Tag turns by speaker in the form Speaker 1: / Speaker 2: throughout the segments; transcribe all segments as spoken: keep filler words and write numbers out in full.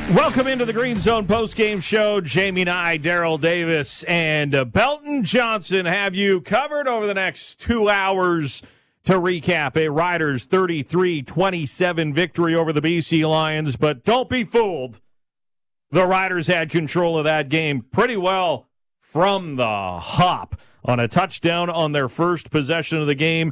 Speaker 1: Welcome into the Green Zone postgame show. Jamie and I, Daryl Davis, and uh, Belton Johnson have you covered over the next two hours to recap a Riders thirty-three twenty-seven victory over the B C Lions. But don't be fooled. The Riders had control of that game pretty well from the hop on a touchdown on their first possession of the game.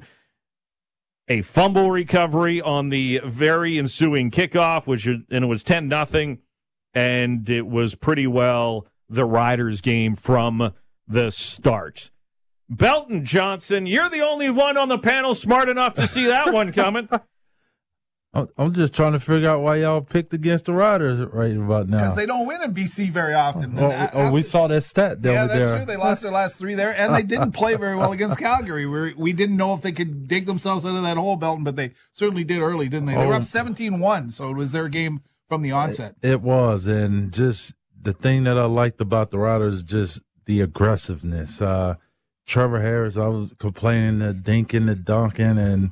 Speaker 1: A fumble recovery on the very ensuing kickoff, which and it was ten nothing, and it was pretty well the Riders' game from the start. Belton Johnson, you're the only one on the panel smart enough to see that one coming.
Speaker 2: I'm just trying to figure out why y'all picked against the Riders right about now.
Speaker 3: Because they don't win in B C very often.
Speaker 2: Oh, oh, oh we saw that stat down
Speaker 3: yeah,
Speaker 2: there.
Speaker 3: Yeah, that's true. They lost their last three there, and they didn't play very well against Calgary. We we didn't know if they could dig themselves out of that hole, Belton, but they certainly did early, didn't they? They oh, were up seventeen one, so it was their game from the onset.
Speaker 2: It was, and just the thing that I liked about the Riders is just the aggressiveness. Uh, Trevor Harris, I was complaining the dinking, the dunking, and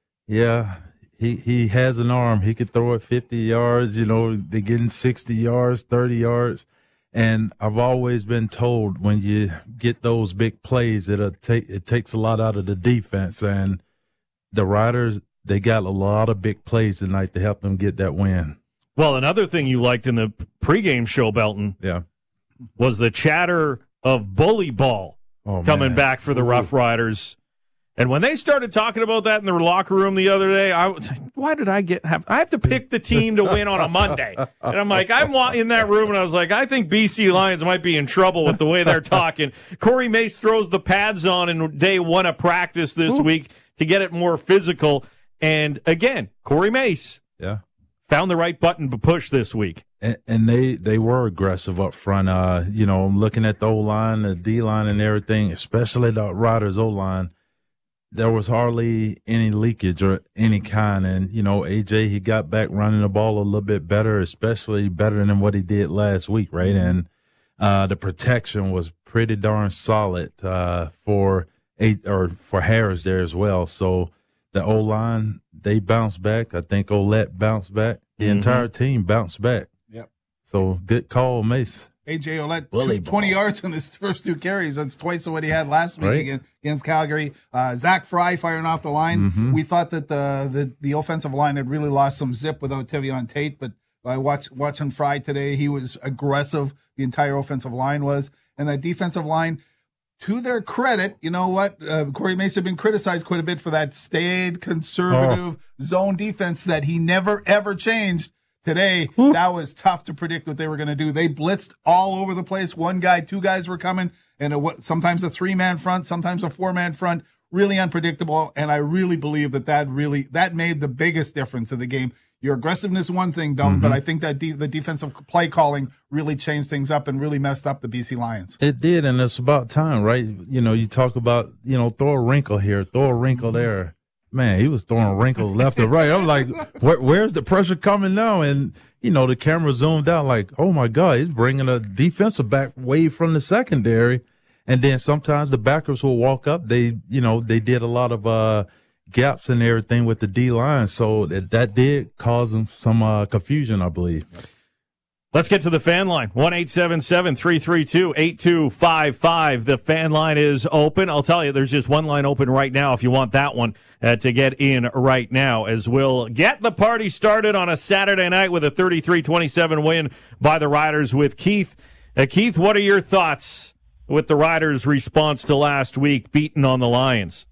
Speaker 2: yeah, He he has an arm. He could throw it fifty yards. You know, they're getting sixty yards, thirty yards. And I've always been told when you get those big plays, it'll take, it takes a lot out of the defense. And the Riders, they got a lot of big plays tonight to help them get that win.
Speaker 1: Well, another thing you liked in the pregame show, Belton,
Speaker 2: yeah,
Speaker 1: was the chatter of bully ball oh, coming
Speaker 2: man.
Speaker 1: back for the Rough Riders. And when they started talking about that in their locker room the other day, I was like, why did I get have I have to pick the team to win on a Monday? And I'm like, I'm in that room, and I was like, I think B C Lions might be in trouble with the way they're talking. Corey Mace throws the pads on in day one of practice this Ooh. week to get it more physical. And again, Corey Mace
Speaker 2: yeah.
Speaker 1: found the right button to push this week.
Speaker 2: And, and they, they were aggressive up front. Uh, you know, I'm looking at the O-line, the D-line and everything, especially the Riders O-line. There was hardly any leakage or any kind. And, you know, A J, he got back running the ball a little bit better, especially better than what he did last week, right? Mm-hmm. And uh, the protection was pretty darn solid uh, for eight or for Harris there as well. So the O-line, they bounced back. I think Olette bounced back. The mm-hmm. entire team bounced back.
Speaker 3: Yep.
Speaker 2: So good call, Mace.
Speaker 3: A J Olette, two, twenty yards on his first two carries. That's twice what he had last week right. against, against Calgary. Uh, Zach Fry firing off the line. Mm-hmm. We thought that the, the the offensive line had really lost some zip without Tevion Tate, but I watched watching Fry today. He was aggressive. The entire offensive line was, and that defensive line. To their credit, you know what? Uh, Corey Mace had been criticized quite a bit for that staid conservative oh. zone defense that he never ever changed. Today, Ooh. that was tough to predict what they were going to do. They blitzed all over the place. One guy, two guys were coming, and a, sometimes a three-man front, sometimes a four-man front. Really unpredictable, and I really believe that that really that made the biggest difference in the game. Your aggressiveness is one thing, Dalton, mm-hmm. but I think that de- the defensive play calling really changed things up and really messed up the B C Lions.
Speaker 2: It did, and it's about time, right? You know, you talk about, you know, throw a wrinkle here, throw a wrinkle there. Man, he was throwing wrinkles left and right. I'm like, where, where's the pressure coming now? And, you know, the camera zoomed out like, oh, my God, he's bringing a defensive back way from the secondary. And then sometimes the backers will walk up. They, you know, they did a lot of uh, gaps and everything with the D-line. So that, that did cause them some uh, confusion, I believe.
Speaker 1: Let's get to the fan line. one eight seven seven, three three two, eight two five five. The fan line is open. I'll tell you, there's just one line open right now if you want that one uh, to get in right now, as we'll get the party started on a Saturday night with a thirty-three twenty-seven win by the Riders with Keith. Uh, Keith, what are your thoughts with the Riders' response to last week beating on the Lions?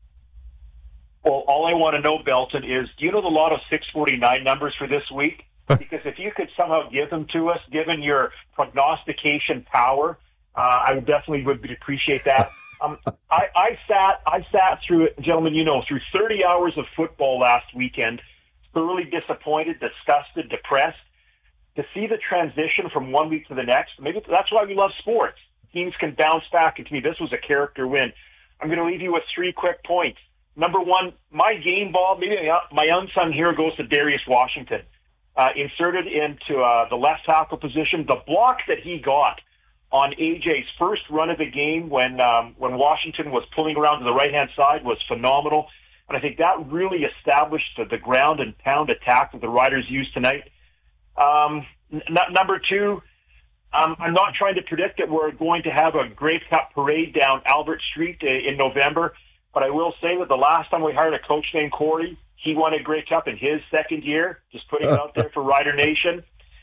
Speaker 4: Well, all I want to know, Belton, is do you know the lot of six forty-nine numbers for this week? Because if you could somehow give them to us, given your prognostication power, uh, I would definitely would appreciate that. Um, I, I sat, I sat through it, gentlemen, you know, through thirty hours of football last weekend, thoroughly disappointed, disgusted, depressed. To see the transition from one week to the next, maybe that's why we love sports. Teams can bounce back, and to me, this was a character win. I'm going to leave you with three quick points. Number one, my game ball, maybe my unsung hero goes to Darius Washington. Uh, inserted into uh, the left tackle position. The block that he got on A J's first run of the game when um, when Washington was pulling around to the right-hand side was phenomenal. And I think that really established the, the ground and pound attack that the Riders used tonight. Um, N- number two, um, I'm not trying to predict that we're going to have a Grey Cup parade down Albert Street uh, in November, but I will say that the last time we hired a coach named Corey, he won a Grey Cup in his second year, just putting it out there for Rider Nation.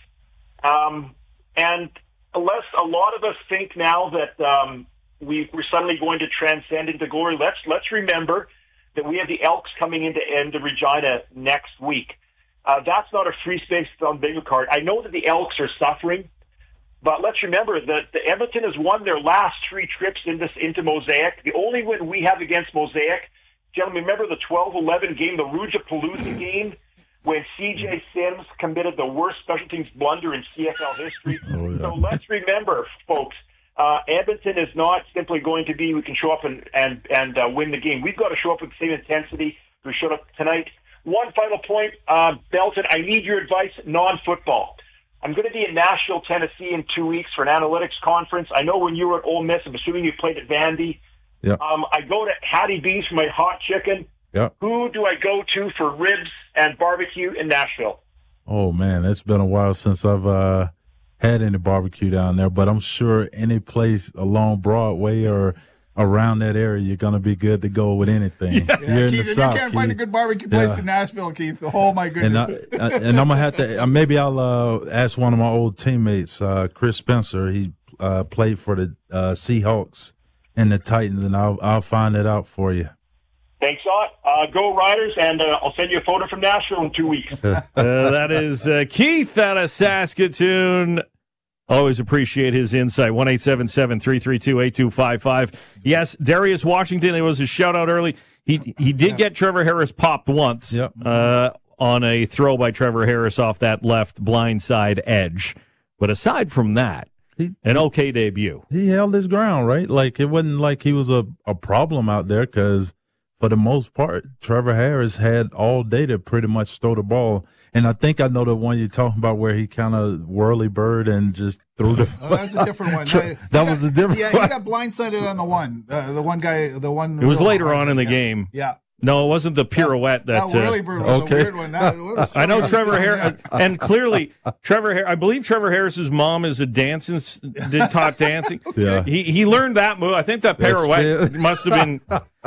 Speaker 4: Um, and unless a lot of us think now that um, we, we're suddenly going to transcend into glory, let's let's remember that we have the Elks coming into into Regina next week. Uh, that's not a free space on bingo card. I know that the Elks are suffering, but let's remember that the Edmonton has won their last three trips into into Mosaic. The only win we have against Mosaic, gentlemen, remember the twelve eleven game, the Rujapalooza game, when C J Sims committed the worst special teams blunder in C F L history. Oh, yeah. So let's remember, folks, uh, Edmonton is not simply going to be we can show up and and, and uh, win the game. We've got to show up with the same intensity we showed up tonight. One final point, uh, Belton, I need your advice, non-football. I'm going to be in Nashville, Tennessee in two weeks for an analytics conference. I know when you were at Ole Miss, I'm assuming you played at Vandy.
Speaker 2: Yeah.
Speaker 4: Um, I go to Hattie B's for my hot chicken.
Speaker 2: Yeah.
Speaker 4: Who do I go to for ribs and barbecue in Nashville?
Speaker 2: Oh, man, it's been a while since I've uh, had any barbecue down there, but I'm sure any place along Broadway or around that area, you're going to be good to go with anything.
Speaker 3: Yeah,
Speaker 2: You're
Speaker 3: yeah,
Speaker 2: in
Speaker 3: Keith,
Speaker 2: the
Speaker 3: if
Speaker 2: South,
Speaker 3: you can't
Speaker 2: Keith.
Speaker 3: find a good barbecue place
Speaker 2: Yeah.
Speaker 3: in Nashville, Keith, oh my goodness.
Speaker 2: And, I, I, and I'm going to have to, uh, maybe I'll uh, ask one of my old teammates, uh, Chris Spencer. He uh, played for the uh, Seahawks and the Titans, and I'll, I'll find it out for you.
Speaker 4: Thanks a lot. Uh, go Riders, and uh, I'll send you a photo from Nashville in two weeks.
Speaker 1: uh, that is uh, Keith out of Saskatoon. Always appreciate his insight. one eight seven seven, three three two, eight two five five. Yes, Darius Washington, there was a shout-out early. He he did get Trevor Harris popped once
Speaker 2: Yep.
Speaker 1: uh, on a throw by Trevor Harris off that left blindside edge. But aside from that,
Speaker 2: He,
Speaker 1: an okay debut.
Speaker 2: he held his ground, right? Like, it wasn't like he was a, a problem out there because, for the most part, Trevor Harris had all day to pretty much throw the ball. And I think I know the one you're talking about where he kind of whirly bird and just threw the
Speaker 3: Oh, that's a different one.
Speaker 2: That
Speaker 3: He
Speaker 2: was
Speaker 3: got-
Speaker 2: a different
Speaker 3: Yeah,
Speaker 2: one.
Speaker 3: he got blindsided on the one. Uh, the one guy, the one.
Speaker 1: It was
Speaker 3: real
Speaker 1: later
Speaker 3: hard
Speaker 1: on in the
Speaker 3: yeah.
Speaker 1: game.
Speaker 3: Yeah.
Speaker 1: No, it wasn't the pirouette that.
Speaker 3: That whirly
Speaker 1: uh,
Speaker 3: bird was
Speaker 2: okay.
Speaker 3: a weird one. That, what was
Speaker 1: I know
Speaker 3: Trevor
Speaker 1: Trevor
Speaker 3: Harris
Speaker 1: Harris, and clearly Trevor. Har- I believe Trevor Harris's mom is a dancing, did taught dancing.
Speaker 2: Yeah.
Speaker 1: He he learned that move. I think that
Speaker 2: That's
Speaker 1: pirouette
Speaker 2: good.
Speaker 1: must have been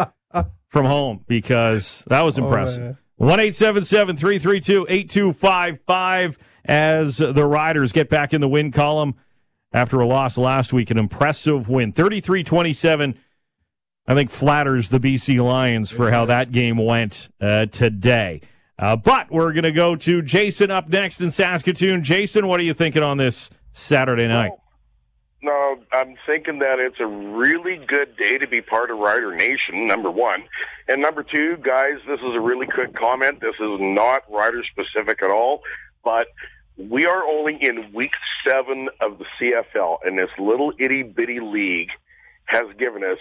Speaker 1: from home because that was impressive. One eight seven seven three three two eight two five five as the Riders get back in the win column after a loss last week. An impressive win, thirty-three twenty-seven. I think flatters the B C Lions for how that game went uh, today. Uh, but we're going to go to Jason up next in Saskatoon. Jason, what are you thinking on this Saturday night?
Speaker 5: No, I'm thinking that it's a really good day to be part of Rider Nation, number one. And number two, guys, this is a really quick comment. This is not Rider-specific at all, but we are only in week seven of the C F L, and this little itty-bitty league has given us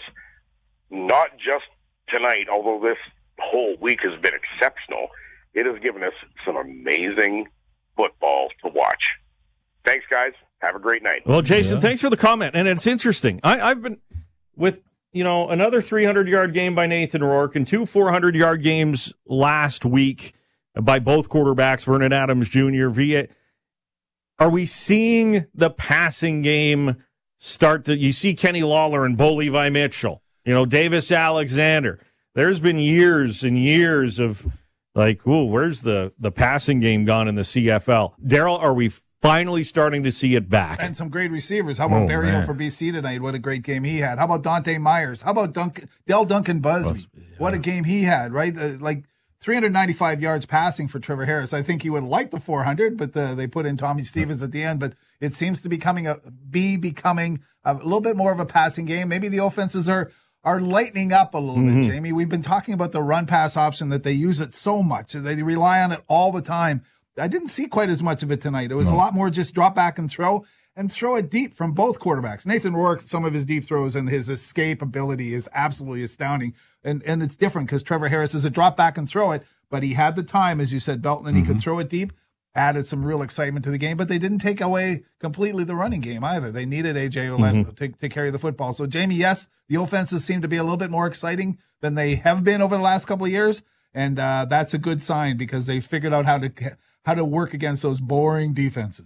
Speaker 5: not just tonight, although this whole week has been exceptional, it has given us some amazing football to watch. Thanks, guys. Have a great night.
Speaker 1: Well, Jason,
Speaker 2: Yeah.
Speaker 1: thanks for the comment. And it's interesting. I, I've been with, you know, another three hundred yard game by Nathan Rourke and two four hundred yard games last week by both quarterbacks, Vernon Adams Junior Via. Are we seeing the passing game start to, you see Kenny Lawler and Bo Levi Mitchell, you know, Davis Alexander. There's been years and years of like, ooh, where's the, the passing game gone in the C F L? Daryl, are we finally starting to see it back?
Speaker 3: And some great receivers. How about
Speaker 2: Oh,
Speaker 3: Barry Hill
Speaker 2: man.
Speaker 3: for B C tonight? What a great game he had. How about Dante Myers? How about Dunk, Del Duncan Busby?
Speaker 2: Busby, yeah.
Speaker 3: What a game he had, right? Uh, like three hundred ninety-five yards passing for Trevor Harris. I think he would like the four hundred, but uh, they put in Tommy Stevens at the end. But it seems to be coming a, be becoming a little bit more of a passing game. Maybe the offenses are are lightening up a little
Speaker 1: Mm-hmm.
Speaker 3: bit, Jamie. We've been talking about the run pass option, that they use it so much. They rely on it all the time. I didn't see quite as much of it tonight. It was
Speaker 2: No.
Speaker 3: a lot more just drop back and throw and throw it deep from both quarterbacks. Nathan Rourke, some of his deep throws and his escape ability is absolutely astounding. And and it's different because Trevor Harris is a drop back and throw it, but he had the time, as you said, Belton, and he could throw it deep, added some real excitement to the game, but they didn't take away completely the running game either. They needed A J Oled to, to carry the football. So, Jamie, yes, the offenses seem to be a little bit more exciting than they have been over the last couple of years, and uh, that's a good sign because they figured out how to how to work against those boring defenses.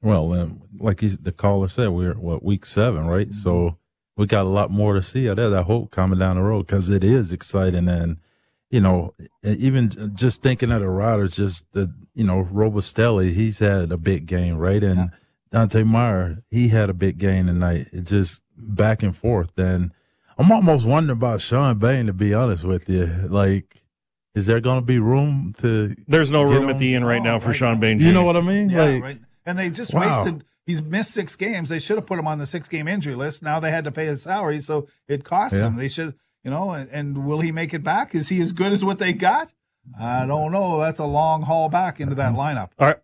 Speaker 2: Well, um, like he's, the caller said, we're what week seven, right? Mm-hmm. So we got a lot more to see. There's I hope coming down the road because it is exciting, and you know, even just thinking of the Riders, just the you know Robustelli, he's had a big game, right? And yeah. Dante Meyer, he had a big game tonight. It just back and forth, and I'm almost wondering about Sean Bain, to be honest with you. Like, is there going to be room to?
Speaker 1: There's no room at the inn right now for right Sean Bain.
Speaker 2: You know what I mean?
Speaker 3: Yeah,
Speaker 2: like,
Speaker 3: right. And they just
Speaker 2: wow.
Speaker 3: wasted. He's missed six games. They should have put him on the six-game injury list. Now they had to pay his salary, so it cost
Speaker 2: yeah.
Speaker 3: him. They should, you know. And, and will he make it back? Is he as good as what they got? I don't know. That's a long haul back into that lineup.
Speaker 1: All right.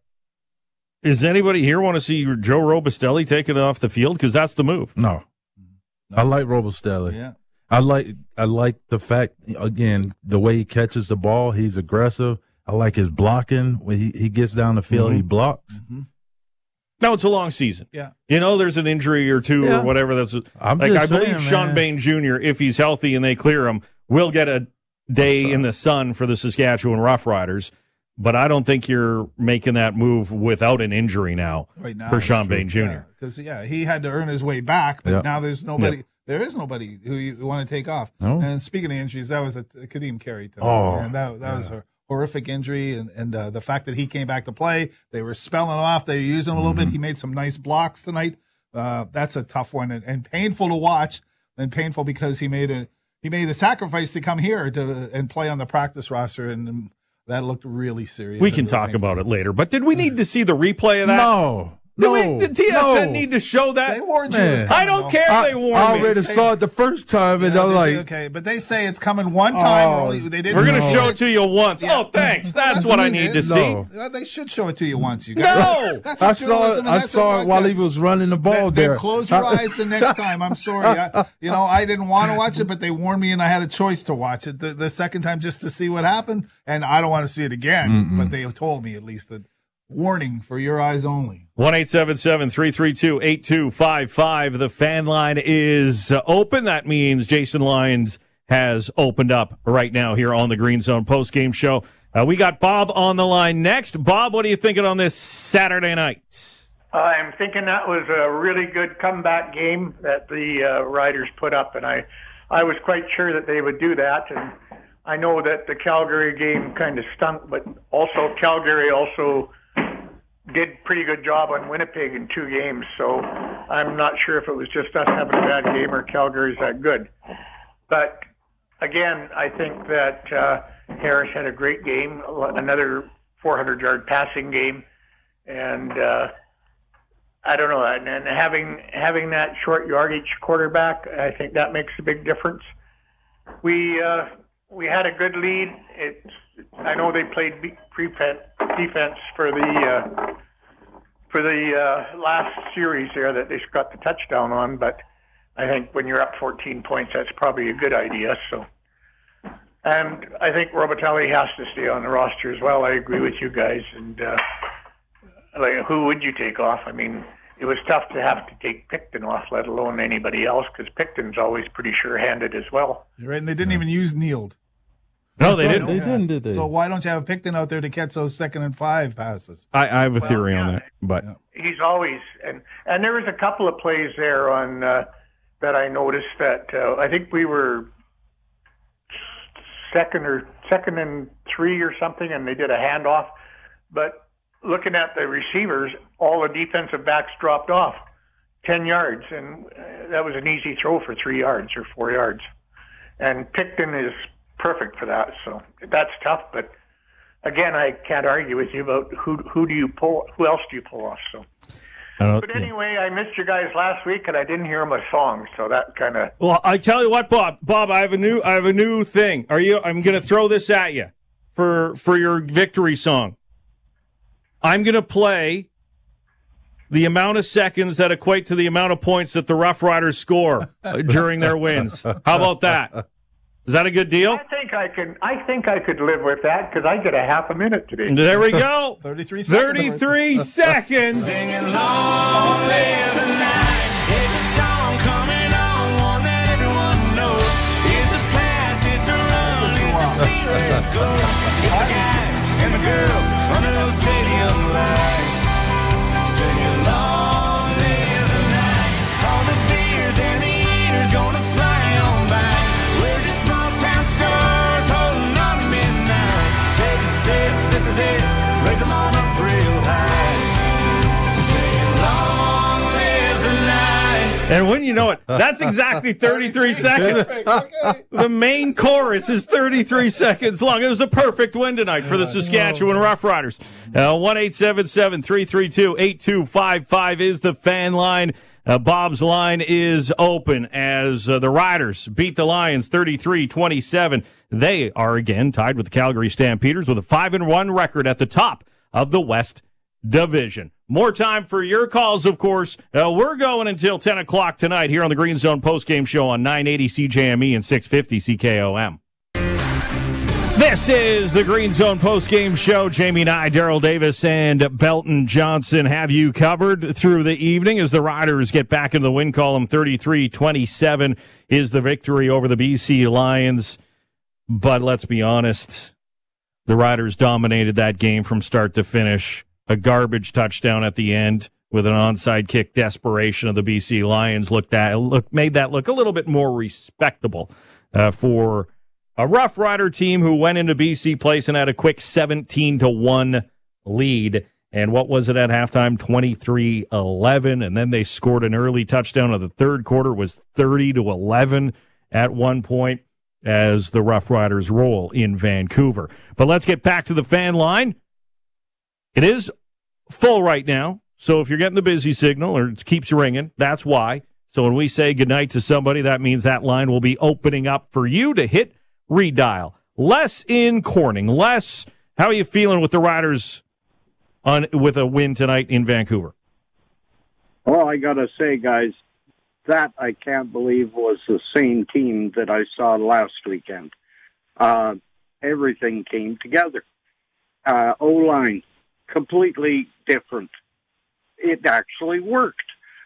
Speaker 1: Does anybody here want to see Joe Robustelli take it off the field? Because that's the move.
Speaker 2: No. no. I like Robustelli.
Speaker 3: Yeah.
Speaker 2: I like I like the fact, again, the way he catches the ball. He's aggressive. I like his blocking. When he, he gets down the field, mm-hmm. he blocks.
Speaker 3: Mm-hmm.
Speaker 1: No, it's a long season.
Speaker 3: Yeah.
Speaker 1: You know, there's an injury or two
Speaker 2: yeah.
Speaker 1: or whatever. That's
Speaker 2: I'm
Speaker 1: like
Speaker 2: just
Speaker 1: I believe
Speaker 2: saying,
Speaker 1: Sean
Speaker 2: man.
Speaker 1: Bain Junior, if he's healthy and they clear him, will get a day in the sun for the Saskatchewan Roughriders. But I don't think you're making that move without an injury now,
Speaker 3: right now
Speaker 1: for Sean Bain Junior
Speaker 3: Because, yeah, yeah, he had to earn his way back, but
Speaker 2: yeah.
Speaker 3: now there's nobody.
Speaker 1: Yeah.
Speaker 3: There is nobody who you want to take off.
Speaker 2: No.
Speaker 3: And speaking of injuries, that was a, a Kadeem Carey. Tonight,
Speaker 2: oh,
Speaker 3: and that, that
Speaker 2: yeah.
Speaker 3: was a horrific injury. And, and uh, the fact that he came back to play, they were spelling him off. They were using him a little
Speaker 2: mm-hmm.
Speaker 3: bit. He made some nice blocks tonight. Uh, that's a tough one and, and painful to watch, and painful because he made a he made a sacrifice to come here to and play on the practice roster, and, and that looked really serious.
Speaker 1: We can
Speaker 3: really
Speaker 1: talk
Speaker 3: painful.
Speaker 1: about it later. But did we need to see the replay of that?
Speaker 2: No.
Speaker 1: Did
Speaker 2: No,
Speaker 1: we, did T S N
Speaker 2: no.
Speaker 1: need to show that?
Speaker 3: They warned you.
Speaker 2: Man.
Speaker 3: It was coming,
Speaker 1: I don't
Speaker 3: though.
Speaker 1: care.
Speaker 2: I,
Speaker 1: they warned
Speaker 2: I
Speaker 1: me.
Speaker 2: already
Speaker 3: Say-
Speaker 2: saw it the first time, and
Speaker 3: Yeah,
Speaker 2: I'm
Speaker 3: they
Speaker 2: like,
Speaker 3: say, okay, but they say it's coming one time.
Speaker 2: Oh,
Speaker 3: only they didn't.
Speaker 1: We're going to
Speaker 2: No.
Speaker 1: show it to you once.
Speaker 3: Yeah.
Speaker 1: Oh, thanks. That's,
Speaker 3: That's
Speaker 1: what
Speaker 3: what
Speaker 1: I
Speaker 3: we
Speaker 1: need
Speaker 3: did.
Speaker 1: to
Speaker 2: No.
Speaker 1: see.
Speaker 3: Well, they should show it to you once. You guys.
Speaker 1: No.
Speaker 3: That's
Speaker 2: I
Speaker 3: what
Speaker 2: saw
Speaker 3: journalism
Speaker 2: it.
Speaker 3: and
Speaker 2: I
Speaker 3: that's
Speaker 2: saw
Speaker 3: what
Speaker 2: it while he
Speaker 3: broadcast-
Speaker 2: was running the ball
Speaker 3: Then,
Speaker 2: there.
Speaker 3: then close your eyes the next time. I'm sorry. I, you know, I didn't want to watch it, but they warned me, and I had a choice to watch it the, the second time just to see what happened. And I don't want to see it again.
Speaker 2: Mm-mm.
Speaker 3: But they told me at least that warning for your eyes only.
Speaker 1: one eight seven seven, three three two, eight two five five. The fan line is uh, open. That means Jason Lyons has opened up right now here on the Green Zone postgame show. Uh, we got Bob on the line next. Bob, what are you thinking on this Saturday night?
Speaker 6: I'm thinking that was a really good comeback game that the uh, Riders put up, and I, I was quite sure that they would do that. And I know that the Calgary game kind of stunk, but also Calgary also did pretty good job on Winnipeg in two games. So I'm not sure if it was just us having a bad game or Calgary's that good. But again, I think that uh, Harris had a great game, another four hundred yard passing game, and uh, I don't know. And, and having having that short yardage quarterback, I think that makes a big difference. We uh, we had a good lead. It's I know they played prevent defense for the uh, for the uh, last series there that they got the touchdown on, but I think when you're up fourteen points, that's probably a good idea. So, and I think Robitaille has to stay on the roster as well. I agree with you guys. And uh, like, who would you take off? I mean, it was tough to have to take Picton off, let alone anybody else, because Picton's always pretty sure-handed as well.
Speaker 3: You're right, and they didn't even use Neeld.
Speaker 1: No, they didn't.
Speaker 2: They didn't, did they?
Speaker 3: So why don't you have Picton out there to catch those second and five passes?
Speaker 1: I, I have a
Speaker 6: Well,
Speaker 1: theory on
Speaker 6: yeah.
Speaker 1: that, but
Speaker 3: Yeah.
Speaker 6: He's always and and there was a couple of plays there on uh, that I noticed that uh, I think we were second or second and three or something, and they did a handoff. But looking at the receivers, all the defensive backs dropped off ten yards, and uh, that was an easy throw for three yards or four yards. And Picton is perfect for that, so that's tough. But again, I can't argue with you about who who do you pull, who else do you pull off. So,
Speaker 1: I don't,
Speaker 6: but anyway, I missed you guys last week, and I didn't hear them a song, so that kind of.
Speaker 1: Well, I tell you what, Bob. Bob, I have a new, I have a new thing. Are you? I'm going to throw this at you for for your victory song. I'm going to play the amount of seconds that equate to the amount of points that the Rough Riders score uh, during their wins. How about that? Is that a good deal?
Speaker 6: I think I can. I think I could live with that because I get a half a minute today.
Speaker 1: There we go.
Speaker 3: thirty-three seconds.
Speaker 1: thirty-three seconds.
Speaker 7: Singing long live the night. It's a song coming on, one that everyone knows. It's a pass, it's a run, it's a see where it goes. It's the guys and the girls under those stadium lights, Singing long live the night. All the beers and the eaters gonna fly on by. We're just small town stars holding on to midnight. Take a sip, this is it. Raise them on up real high. Singing long live the night.
Speaker 1: And when you know it, that's exactly thirty-three seconds. The main chorus is thirty-three seconds long. It was a perfect win tonight for the Saskatchewan Roughriders. Uh, one eight seven seven, three three two, eight two five five is the fan line. Uh, Bob's line is open as uh, the Riders beat the Lions thirty-three twenty-seven. They are again tied with the Calgary Stampeders with a five and one record at the top of the West Division. More time for your calls, of course. Uh, we're going until ten o'clock tonight here on the Green Zone postgame show on nine eighty C J M E and six fifty C K O M. This is the Green Zone postgame show. Jamie and I, Daryl Davis and Belton Johnson, have you covered through the evening as the Riders get back into the win column. thirty-three twenty-seven is the victory over the B C Lions. But let's be honest, the Riders dominated that game from start to finish. A garbage touchdown at the end with an onside kick desperation of the B C Lions looked at look made that look a little bit more respectable uh, for a Rough Rider team who went into B C Place and had a quick seventeen to one lead. And what was it at halftime? twenty-three eleven. And then they scored an early touchdown of the third quarter. It was thirty to eleven at one point as the Rough Riders roll in Vancouver. But let's get back to the fan line. It is full right now, so if you're getting the busy signal or it keeps ringing, that's why. So when we say goodnight to somebody, that means that line will be opening up for you to hit redial. Les in Corning. Les, how are you feeling with the Riders on with a win tonight in Vancouver?
Speaker 8: Well, I got to say, guys, that I can't believe was the same team that I saw last weekend. Uh, everything came together. Uh, O-line. Completely different. It actually worked.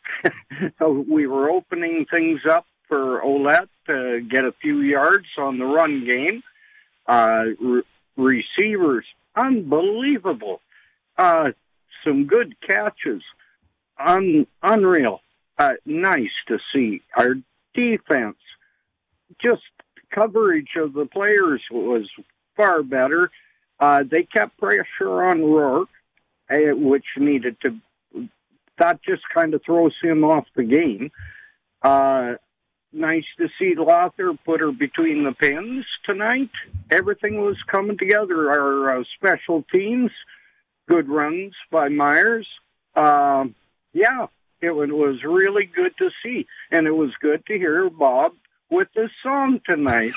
Speaker 8: We were opening things up for Ouellette to get a few yards on the run game. Uh, re- receivers, unbelievable. Uh, some good catches. Un- unreal. Uh, nice to see. Our defense, just coverage of the players was far better. Uh, they kept pressure on Rourke, uh, which needed to, that just kind of throws him off the game. Uh, nice to see Lothar put her between the pins tonight. Everything was coming together. Our uh, special teams, good runs by Myers. Uh, yeah, it was really good to see. And it was good to hear Bob with the song tonight.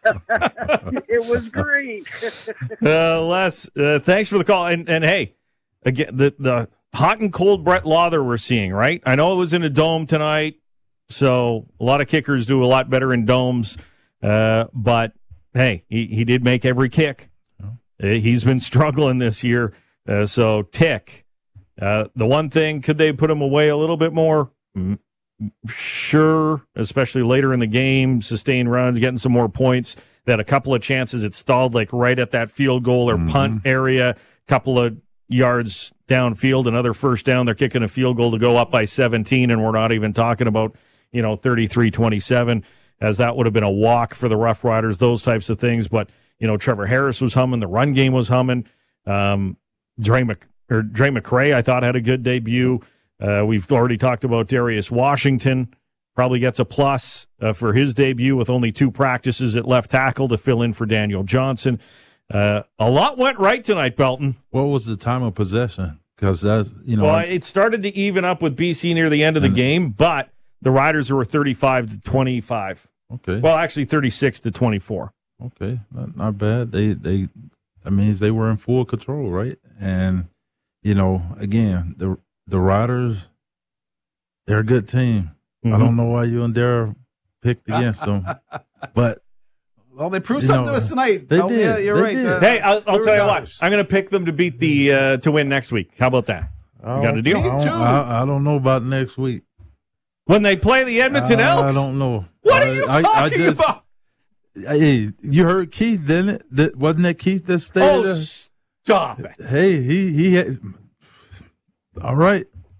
Speaker 8: It was great.
Speaker 1: uh, Les, uh, thanks for the call. And, and hey, again, the, the hot and cold Brett Lothar we're seeing, right? I know it was in a dome tonight, so a lot of kickers do a lot better in domes. Uh, but, hey, he, he did make every kick. Uh, he's been struggling this year. Uh, so, tick. Uh, the one thing, could they put him away a little bit more? Mm. Sure, especially later in the game, sustained runs, getting some more points. They had a couple of chances. It stalled like right at that field goal or mm-hmm. punt area, couple of yards downfield, another first down. They're kicking a field goal to go up by seventeen, and we're not even talking about, you know, thirty-three twenty-seven, as that would have been a walk for the Rough Riders, those types of things. But, you know, Trevor Harris was humming. The run game was humming. Um, Dre, Mc, or Dre McCray, I thought, had a good debut. Uh, we've already talked about Darius Washington. Probably gets a plus uh, for his debut with only two practices at left tackle to fill in for Daniel Johnson. Uh, a lot went right tonight, Belton.
Speaker 2: What was the time of possession? Because that's, you know.
Speaker 1: Well, it started to even up with B C near the end of the game, but the Riders were thirty-five to twenty-five.
Speaker 2: Okay.
Speaker 1: Well, actually thirty-six to twenty-four.
Speaker 2: Okay. Not, not bad. They, they, that means they were in full control, right? And, you know, again, the, The Riders, they're a good team. Mm-hmm. I don't know why you and Dara picked against them, but
Speaker 3: well, they proved something know, to us tonight.
Speaker 2: They
Speaker 3: oh,
Speaker 2: did.
Speaker 3: Yeah, you're
Speaker 2: they
Speaker 3: right.
Speaker 2: Did.
Speaker 3: Uh,
Speaker 1: hey, I'll, I'll tell you what. I'm going to pick them to beat the uh, to win next week. How about that? You got a deal?
Speaker 2: I don't, I, I don't know about next week
Speaker 1: when they play the Edmonton
Speaker 2: uh,
Speaker 1: Elks.
Speaker 2: I don't know.
Speaker 1: What
Speaker 2: I,
Speaker 1: are you
Speaker 2: I,
Speaker 1: talking
Speaker 2: I just,
Speaker 1: about?
Speaker 2: Hey, you heard Keith, didn't it? That, wasn't that Keith that stayed
Speaker 1: Oh,
Speaker 2: there?
Speaker 1: stop it!
Speaker 2: Hey, he he had. All right.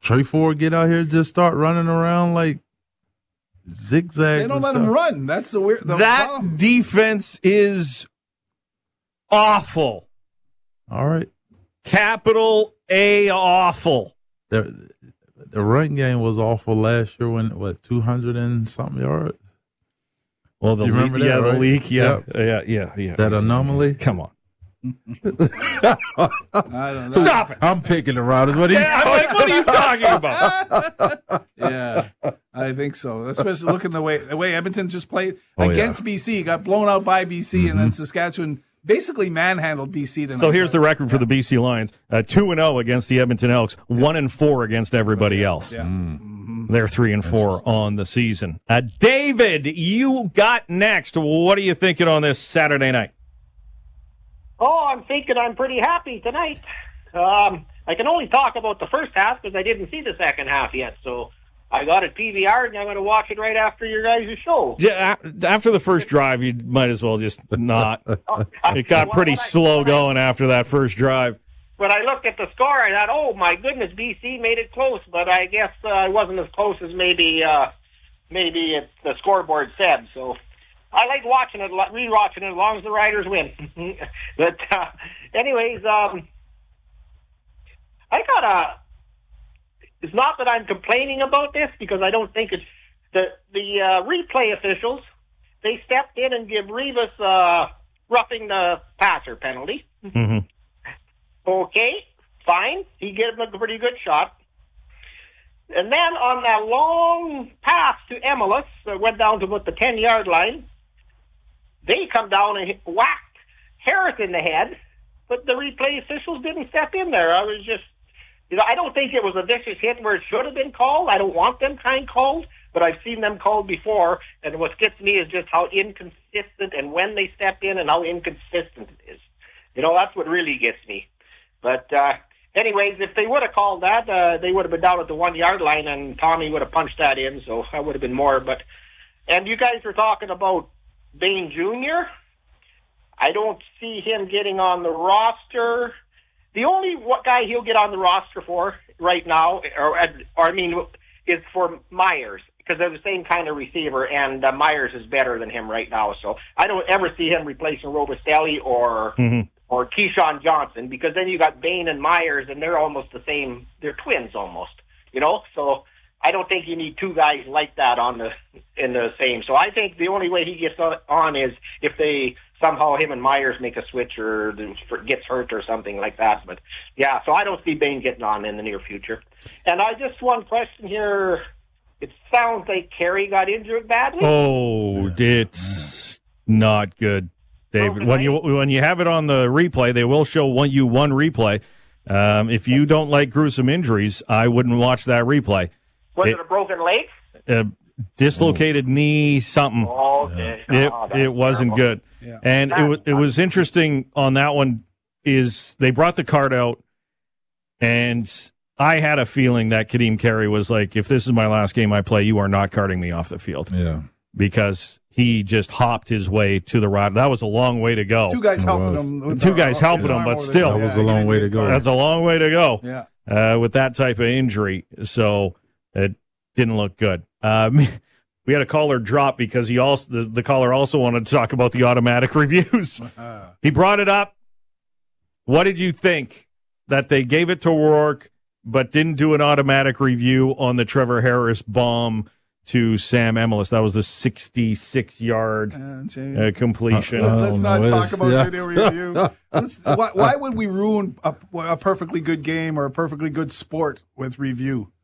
Speaker 2: Trey Ford get out here and just start running around like zigzags.
Speaker 3: They don't
Speaker 2: and
Speaker 3: let
Speaker 2: stuff.
Speaker 3: him run. That's the weird. The
Speaker 1: that
Speaker 3: problem.
Speaker 1: defense is awful.
Speaker 2: All right.
Speaker 1: Capital A awful.
Speaker 2: The, the run game was awful last year when, what, two hundred and something yards?
Speaker 1: Well, the
Speaker 2: You
Speaker 1: leak,
Speaker 2: remember that,
Speaker 1: yeah, the
Speaker 2: right?
Speaker 1: leak, yeah,
Speaker 2: Yep.
Speaker 1: yeah, yeah, yeah.
Speaker 2: That anomaly?
Speaker 1: Come on.
Speaker 3: I don't know.
Speaker 1: Stop it.
Speaker 2: I'm picking the Riders. What are you
Speaker 1: Yeah, I'm like, what are you talking about?
Speaker 3: Yeah, I think so. Especially looking the way the way Edmonton just played
Speaker 2: Oh,
Speaker 3: against
Speaker 2: yeah.
Speaker 3: B C, got blown out by B C, and then Saskatchewan basically manhandled B C tonight.
Speaker 1: So here's the record for the B C Lions: uh, two and zero against the Edmonton Elks, one and four against everybody else.
Speaker 3: Yeah.
Speaker 1: They're three and four on the season. Uh, David, you got next. What are you thinking on this Saturday night?
Speaker 9: Oh, I'm thinking I'm pretty happy tonight. Um, I can only talk about the first half because I didn't see the second half yet. So I got it P V R'd, and I'm going to watch it right after your guys' show.
Speaker 1: Yeah, a- after the first drive, you might as well just not. It got pretty slow going after that first drive.
Speaker 9: When I looked at the score, I thought, oh, my goodness, B C made it close. But I guess uh, I wasn't as close as maybe uh, maybe it, the scoreboard said. So I like watching it, re-watching it as long as the Riders win. But uh, anyways, um, I got a... It's not that I'm complaining about this because I don't think it's... The, the uh, replay officials, they stepped in and give Revis uh, roughing the passer penalty.
Speaker 1: Mm-hmm.
Speaker 9: Okay, fine. He gave him a pretty good shot. And then on that long pass to Emilus, that went down to about the ten-yard line, they come down and hit, whacked Harris in the head, but the replay officials didn't step in there. I was just, you know, I don't think it was a vicious hit where it should have been called. I don't want them kind called, but I've seen them called before, and what gets me is just how inconsistent and when they step in and how inconsistent it is. You know, that's what really gets me. But uh, anyways, if they would have called that, uh, they would have been down at the one-yard line, and Tommy would have punched that in, so that would have been more. But and you guys were talking about Bain Junior I don't see him getting on the roster. The only what guy he'll get on the roster for right now, or, or I mean, is for Myers, because they're the same kind of receiver, and uh, Myers is better than him right now. So I don't ever see him replacing Robistelli or
Speaker 1: Mm-hmm.
Speaker 9: or Keyshawn Johnson, because then you got Bain and Myers, and they're almost the same. They're twins almost, you know. So I don't think you need two guys like that on the in the same. So I think the only way he gets on is if they somehow him and Myers make a switch or gets hurt or something like that. But yeah, so I don't see Bain getting on in the near future. And I just one question here. It sounds like Carey got injured badly.
Speaker 1: Oh, it's not good, David. When you when you have it on the replay, they will show one you one replay. Um, if you don't like gruesome injuries, I wouldn't watch that replay.
Speaker 9: Was
Speaker 1: it,
Speaker 9: it a broken leg?
Speaker 1: Uh, dislocated knee, something.
Speaker 9: Oh, okay.
Speaker 1: It
Speaker 9: Oh, that's
Speaker 1: it wasn't
Speaker 9: terrible.
Speaker 1: good, yeah. and it was it was interesting on that one. Is they brought the card out, and I had a feeling that Kadeem Carey was like, if this is my last game I play, you are not carting me off the field.
Speaker 2: Yeah.
Speaker 1: Because he just hopped his way to the rod. That was a long way to go.
Speaker 3: Two guys helping him. with
Speaker 1: Two
Speaker 3: our-
Speaker 1: guys helping
Speaker 3: his
Speaker 1: him,
Speaker 3: arm
Speaker 1: but
Speaker 3: over
Speaker 1: still.
Speaker 3: the-
Speaker 2: That was
Speaker 3: yeah,
Speaker 2: a long
Speaker 3: he
Speaker 2: way
Speaker 3: didn't
Speaker 2: to
Speaker 3: get
Speaker 2: go.
Speaker 1: That's a long way to go.
Speaker 3: Yeah.
Speaker 1: Uh, with that type of injury. So it didn't look good. Um, we had a caller drop because he also the, the caller also wanted to talk about the automatic reviews. He brought it up. What did you think that they gave it to Rourke but didn't do an automatic review on the Trevor Harris bomb to Sam Emilus? That was the sixty-six-yard uh, completion.
Speaker 3: Let- Let's
Speaker 2: Oh,
Speaker 3: not
Speaker 2: no,
Speaker 3: talk
Speaker 2: it's-
Speaker 3: about
Speaker 2: yeah.
Speaker 3: video review. Let's- why, why would we ruin a, a perfectly good game or a perfectly good sport with review?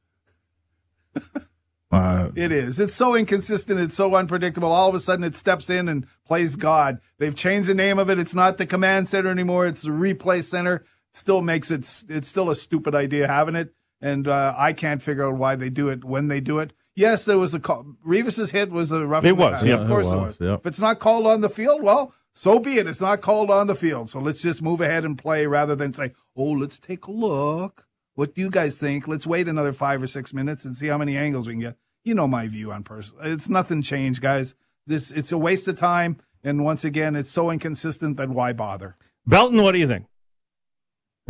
Speaker 2: Uh,
Speaker 3: It is. It's so inconsistent. It's so unpredictable. All of a sudden, it steps in and plays God. They've changed the name of it. It's not the command center anymore. It's the replay center. Still makes it. It's still a stupid idea having it, and uh, I can't figure out why they do it when they do it. Yes, there was a call. Revis's hit was a rough.
Speaker 1: It was, yeah,
Speaker 3: of course
Speaker 2: it
Speaker 3: it
Speaker 2: was,
Speaker 3: was.
Speaker 2: yep.
Speaker 3: If it's not called on the field, well, so be it. It's not called on the field. So let's just move ahead and play rather than say, "Oh, let's take a look. What do you guys think? Let's wait another five or six minutes and see how many angles we can get." You know my view on person. It's nothing changed, guys. This it's a waste of time, and once again, it's so inconsistent that why bother?
Speaker 1: Belton, what do you think?
Speaker 2: eh,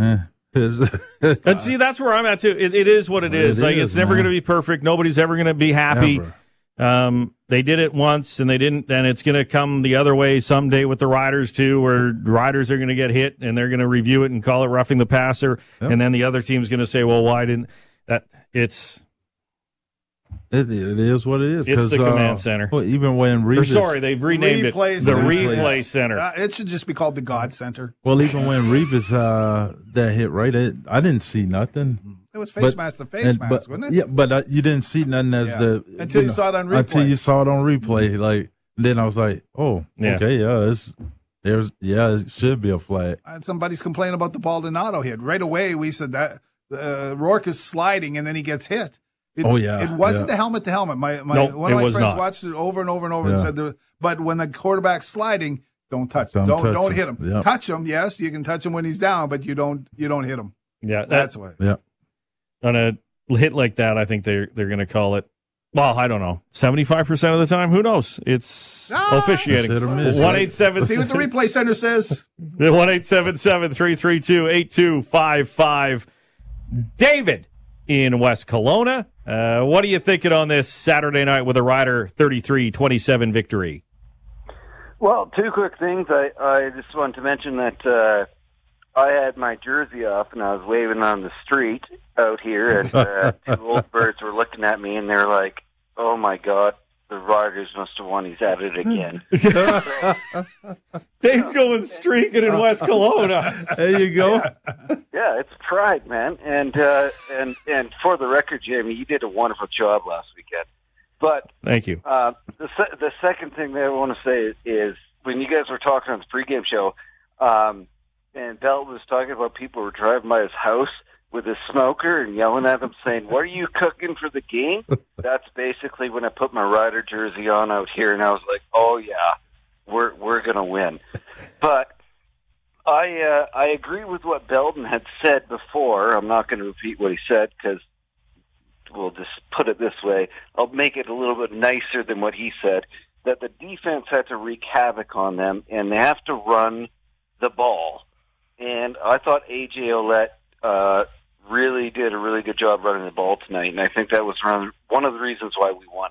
Speaker 1: And see, that's where I'm at too. It, it is what it is.
Speaker 2: It
Speaker 1: like
Speaker 2: is,
Speaker 1: it's never
Speaker 2: man.
Speaker 1: going to be perfect. Nobody's ever going to be happy.
Speaker 2: Ever.
Speaker 1: Um, they did it once, and they didn't. And it's going to come the other way someday with the riders too, where riders are going to get hit, and they're going to review it and call it roughing the passer,
Speaker 2: Yep.
Speaker 1: and then the other team's going to say, "Well, why didn't that?" It's
Speaker 2: It, it is what it is.
Speaker 1: It's
Speaker 2: 'cause,
Speaker 1: the
Speaker 2: uh,
Speaker 1: command center.
Speaker 2: Well, even when
Speaker 1: or
Speaker 2: Revis,
Speaker 1: sorry, they've renamed
Speaker 3: Replay
Speaker 1: it the
Speaker 3: center.
Speaker 1: replay center.
Speaker 3: Uh, it should just be called the God Center.
Speaker 2: well, even when Revis uh, that hit right, it, I didn't see nothing.
Speaker 3: It was face
Speaker 2: But-
Speaker 3: mask to face
Speaker 2: And-
Speaker 3: mask,
Speaker 2: but,
Speaker 3: wasn't it?
Speaker 2: Yeah, but uh, you didn't see nothing as
Speaker 3: Yeah.
Speaker 2: the
Speaker 3: Until you
Speaker 2: know,
Speaker 3: saw it on
Speaker 2: Until
Speaker 3: replay.
Speaker 2: you saw it on replay, like then I was like, oh,
Speaker 1: Yeah.
Speaker 2: okay, yeah, it's there's yeah, it should be a flag.
Speaker 3: I had somebody's complaining about the Baldonado hit. Right away, we said that uh, Rourke is sliding and then he gets hit. It,
Speaker 2: Oh, yeah,
Speaker 3: it wasn't
Speaker 2: yeah.
Speaker 3: a helmet to helmet. My, my
Speaker 1: Nope,
Speaker 3: one of
Speaker 1: it
Speaker 3: my
Speaker 1: was
Speaker 3: friends
Speaker 1: not.
Speaker 3: watched it over and over and over and
Speaker 2: Yeah.
Speaker 3: said, there, but when the quarterback's sliding, don't touch him.
Speaker 2: Don't
Speaker 3: Don't
Speaker 2: touch
Speaker 3: don't
Speaker 2: him.
Speaker 3: hit him.
Speaker 2: Yep.
Speaker 3: Touch him, yes, you can touch him when he's down, but you don't you don't hit him.
Speaker 1: Yeah,
Speaker 3: That's
Speaker 1: that's
Speaker 3: why.
Speaker 2: Yeah,
Speaker 1: on a hit like that. I think they're they're going to call it. Well, I don't know, seventy-five percent of the time. Who knows? It's
Speaker 3: Ah!
Speaker 1: officiating.
Speaker 2: It's hit or miss.
Speaker 1: One eight seven.
Speaker 3: See what the replay center says.
Speaker 1: One eight seven seven three three two eight two five five. David in West Kelowna. Uh, what are you thinking on this Saturday night with a Rider thirty-three twenty-seven victory?
Speaker 10: Well, two quick things. I, I just wanted to mention that uh, I had my jersey off and I was waving on the street out here, and uh, two old birds were looking at me and they're like, "Oh my God, the Riders must have won. He's at it again."
Speaker 1: Dave's going streaking in West Kelowna.
Speaker 2: there you go.
Speaker 10: Yeah, it's pride, man. And uh, and and for the record, Jamie, you did a wonderful job last weekend. But
Speaker 1: Thank you.
Speaker 10: uh, the se- the second thing that I want to say is when you guys were talking on the pregame show, um, and Belt was talking about people who were driving by his house with his smoker and yelling at him, saying, "What are you cooking for the game?" That's basically when I put my Rider jersey on out here, and I was like, "Oh yeah, we're we're gonna win." But I uh, I agree with what Belton had said before. I'm not going to repeat what he said because we'll just put it this way. I'll make it a little bit nicer than what he said. That the defense had to wreak havoc on them, and they have to run the ball. And I thought A J Ouellette uh, really did a really good job running the ball tonight, and I think that was one one of the reasons why we won.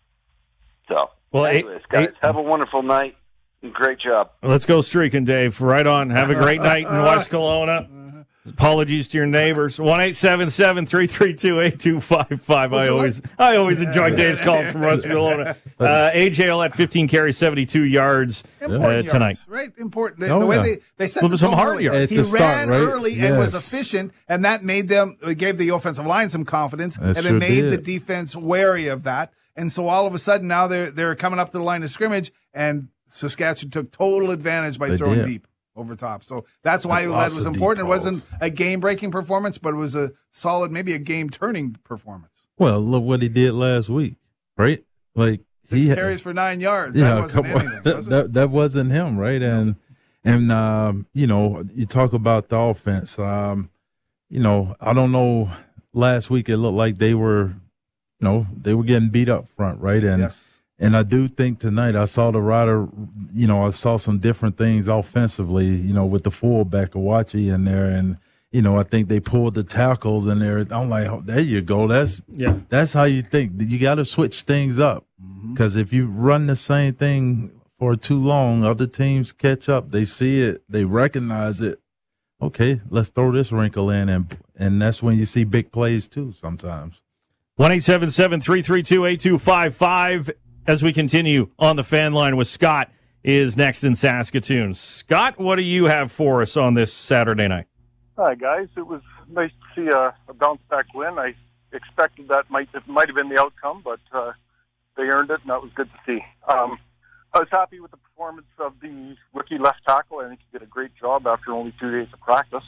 Speaker 10: So,
Speaker 1: Well,
Speaker 10: anyways,
Speaker 1: eight-
Speaker 10: guys,
Speaker 1: eight-
Speaker 10: have a wonderful night. Great job.
Speaker 1: Let's go streaking, Dave. Right on. Have a great night in West Kelowna. Apologies to your neighbors. One eight seven seven three three two eight two five five. I always, I always enjoy Dave's calls from West Kelowna. Uh, A J Ouellette, fifteen carries, seventy-two yards uh,
Speaker 3: Important
Speaker 1: tonight.
Speaker 3: yards, right? Important. The,
Speaker 2: Oh,
Speaker 3: the way
Speaker 2: yeah.
Speaker 3: they they set
Speaker 1: Well,
Speaker 3: the
Speaker 1: some
Speaker 3: tone
Speaker 1: hard
Speaker 3: early.
Speaker 1: yards.
Speaker 2: At
Speaker 3: He
Speaker 2: the start,
Speaker 3: ran
Speaker 2: right?
Speaker 3: early and was
Speaker 2: Yes.
Speaker 3: efficient, and that made them it gave the offensive line some confidence,
Speaker 2: That
Speaker 3: and
Speaker 2: sure
Speaker 3: it made
Speaker 2: did.
Speaker 3: the defense wary of that. And so all of a sudden now they're they're coming up to the line of scrimmage, and Saskatchewan took total advantage by
Speaker 2: They
Speaker 3: throwing
Speaker 2: did.
Speaker 3: deep over top. So that's why
Speaker 2: Like
Speaker 3: Ouellette
Speaker 2: lots
Speaker 3: was
Speaker 2: of deep
Speaker 3: important. It
Speaker 2: balls.
Speaker 3: wasn't a game breaking performance, but it was a solid, maybe a game turning performance.
Speaker 2: Well, look what he did last week, right? Like
Speaker 3: Six
Speaker 2: he
Speaker 3: carries for nine yards.
Speaker 2: yeah,
Speaker 3: that wasn't
Speaker 2: come on.
Speaker 3: anything, was it?
Speaker 2: that that wasn't him, right? And and um, you know, you talk about the offense. Um, you know, I don't know. Last week it looked like they were, you know, they were getting beat up front, right? And
Speaker 3: Yes.
Speaker 2: and I do think tonight I saw the Rider. You know, I saw some different things offensively. You know, with the fullback Awachi in there, and you know, I think they pulled the tackles in there. I'm like, oh, there you go. That's
Speaker 1: Yeah.
Speaker 2: that's how you think. You got to switch things up. Because if you run the same thing for too long, other teams catch up. They see it, they recognize it. Okay, let's throw this wrinkle in, and and that's when you see big plays too. Sometimes.
Speaker 1: One eight seven seven three three two eight two five five. As we continue on the fan line with Scott is next in Saskatoon. Scott, what do you have for us on this Saturday night?
Speaker 11: Hi, guys. It was nice to see a, a bounce-back win. I expected that might have, might have been the outcome, but uh, they earned it, and that was good to see. Um, I was happy with the performance of the rookie left tackle. I think he did a great job after only two days of practice.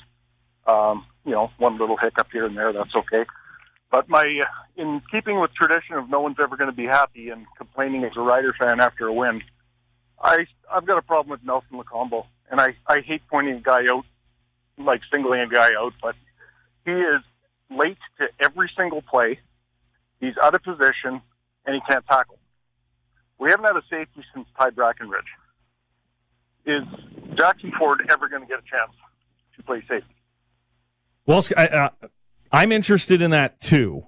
Speaker 11: Um, you know, one little hiccup here and there, that's okay. But my, uh, in keeping with tradition of no one's ever going to be happy and complaining as a Rider fan after a win, I, I've got a problem with Nelson Lacombo. And I, I hate pointing a guy out, like singling a guy out, but he is late to every single play. He's out of position, and he can't tackle. We haven't had a safety since Ty Brackenridge. Is Jackson Ford ever going to get a chance to play safety?
Speaker 1: Well, I, uh, I'm interested in that too,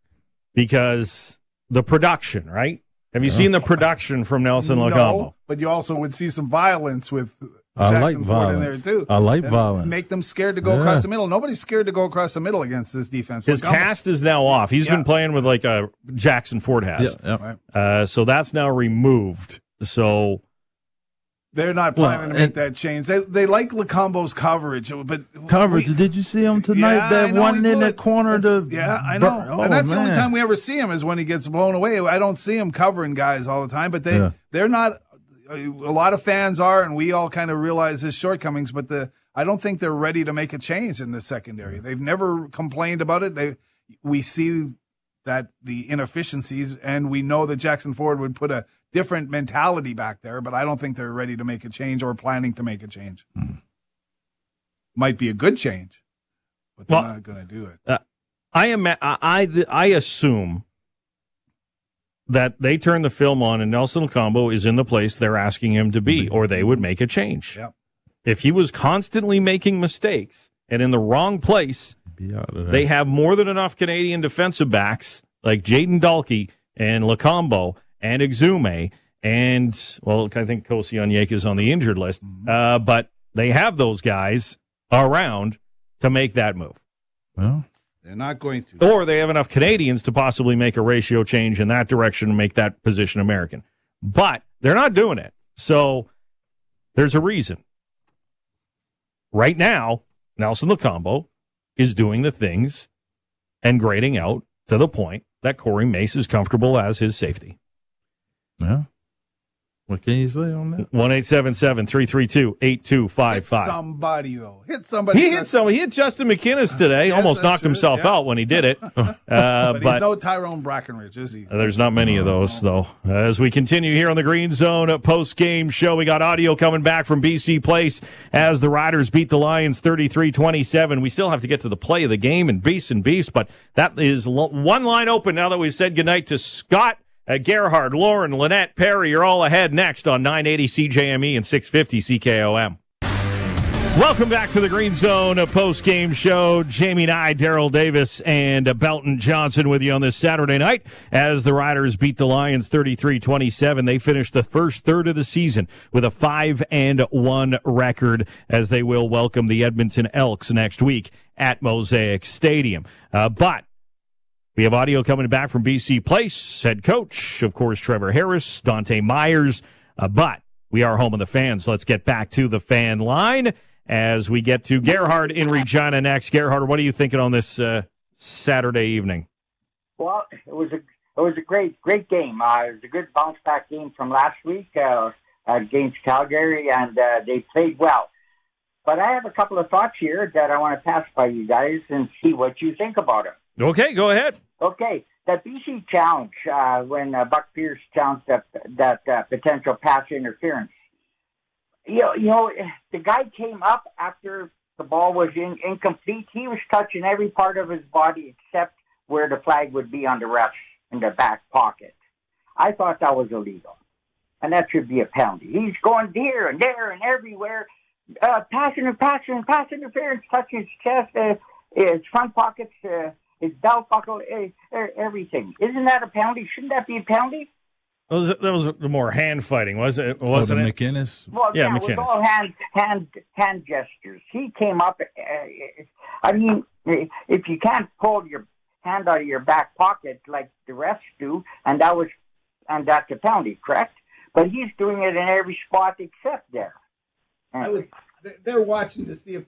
Speaker 1: because the production, right? Have you seen the production from Nelson Lacombo?
Speaker 3: No, but you also would see some violence with
Speaker 2: I
Speaker 3: Jackson
Speaker 2: like
Speaker 3: Ford
Speaker 2: violence.
Speaker 3: in there too.
Speaker 2: I like
Speaker 3: And
Speaker 2: violence.
Speaker 3: Make them scared to go
Speaker 2: Yeah.
Speaker 3: across the middle. Nobody's scared to go across the middle against this defense.
Speaker 1: His
Speaker 3: Lacombo-
Speaker 1: cast is now off. He's
Speaker 3: Yeah.
Speaker 1: been playing with like a Jackson Ford has.
Speaker 2: Yeah, yeah.
Speaker 3: Right.
Speaker 1: Uh, so that's now removed. So
Speaker 3: They're not
Speaker 2: Well,
Speaker 3: planning to make
Speaker 2: and-
Speaker 3: that change. They they like Lacombo's coverage, but
Speaker 2: Coverage.
Speaker 3: we-
Speaker 2: Did you see him tonight?
Speaker 3: Yeah, I
Speaker 2: that
Speaker 3: know
Speaker 2: one
Speaker 3: he
Speaker 2: in the
Speaker 3: would.
Speaker 2: corner.
Speaker 3: That's-
Speaker 2: To
Speaker 3: yeah, I know.
Speaker 2: Oh,
Speaker 3: and that's the only
Speaker 2: man.
Speaker 3: time we ever see him is when he gets blown away. I don't see him covering guys all the time, but they
Speaker 2: Yeah.
Speaker 3: they're not. A lot of fans are, and we all kind of realize his shortcomings. But the I don't think they're ready to make a change in the secondary. They've never complained about it. They we see that the inefficiencies, and we know that Jackson Ford would put a different mentality back there. But I don't think they're ready to make a change or planning to make a change.
Speaker 2: Hmm.
Speaker 3: Might be a good change, but they're
Speaker 1: Well,
Speaker 3: not going to do it.
Speaker 1: uh, I am. I, I I assume that they turn the film on and Nelson Lacombo is in the place they're asking him to be, or they would make a change.
Speaker 3: Yep.
Speaker 1: If he was constantly making mistakes and in the wrong place,
Speaker 2: Be out of there.
Speaker 1: they have more than enough Canadian defensive backs like Jaden Dalkey and Lacombo and Exume and, well, I think Kosi Onyeka is on the injured list, uh, but they have those guys around to make that move.
Speaker 2: Well,
Speaker 3: They're not going to.
Speaker 1: Or they have enough Canadians to possibly make a ratio change in that direction and make that position American. But they're not doing it. So there's a reason. Right now, Nelson Lacombo is doing the things and grading out to the point that Corey Mace is comfortable as his safety.
Speaker 2: yeah. What can you say on that?
Speaker 1: one eight seven seven, three three two, eight two five
Speaker 3: Hit
Speaker 1: five.
Speaker 3: somebody though. Hit somebody.
Speaker 1: He hit some. He hit Justin McInnes today.
Speaker 3: Yes,
Speaker 1: Almost
Speaker 3: that's
Speaker 1: knocked
Speaker 3: true.
Speaker 1: himself
Speaker 3: Yeah.
Speaker 1: out when he did it. Uh,
Speaker 3: but,
Speaker 1: but
Speaker 3: he's no Tyrone Brackenridge, is he?
Speaker 1: there's not many of those, though. As we continue here on the Green Zone post-game show, we got audio coming back from B C Place as the Riders beat the Lions thirty-three twenty-seven. We still have to get to the play of the game and Beasts and Beefs, but that is lo- one line open now that we've said goodnight to Scott, uh, Gerhard, Lauren, Lynette, Perry. You're all ahead next on nine eighty C J M E and six fifty C K O M. Welcome back to the Green Zone, a post-game show. Jamie and I, Daryl Davis and uh, Belton Johnson with you on this Saturday night as the Riders beat the Lions thirty-three twenty-seven. They finished the first third of the season with a five and one record as they will welcome the Edmonton Elks next week at Mosaic Stadium. Uh, but we have audio coming back from B C Place, head coach, of course, Trevor Harris, Dante Myers. Uh, but we are home of the fans. Let's get back to the fan line as we get to Gerhard in Regina next. Gerhard, what are you thinking on this uh, Saturday evening?
Speaker 12: Well, it was a it was a great great game. Uh, it was a good bounce back game from last week uh, against Calgary, and uh, they played well. But I have a couple of thoughts here that I want to pass by you guys and see what you think about them.
Speaker 1: Okay, go ahead.
Speaker 12: Okay, the B C challenge uh, when uh, Buck Pierce challenged that that uh, potential pass interference. You know, you know, the guy came up after the ball was in, incomplete. He was touching every part of his body except where the flag would be on the ref in the back pocket. I thought that was illegal, and that should be a penalty. He's going here and there and everywhere, uh, passing and passing and pass interference, touching his chest, uh, his front pockets, uh, his belt buckle, uh, everything. Isn't that a penalty? Shouldn't that be a penalty?
Speaker 1: That was, that was more hand fighting, was it? Wasn't
Speaker 2: oh, the
Speaker 1: it?
Speaker 2: McInnes?
Speaker 12: Well,
Speaker 1: Yeah,
Speaker 12: yeah, it
Speaker 1: McInnes.
Speaker 12: was all hand, hand, hand gestures. He came up. Uh, I mean, if you can't pull your hand out of your back pocket like the refs do, and that was, and that's a penalty, correct? But he's doing it in every spot except there.
Speaker 3: I would, they're watching to see if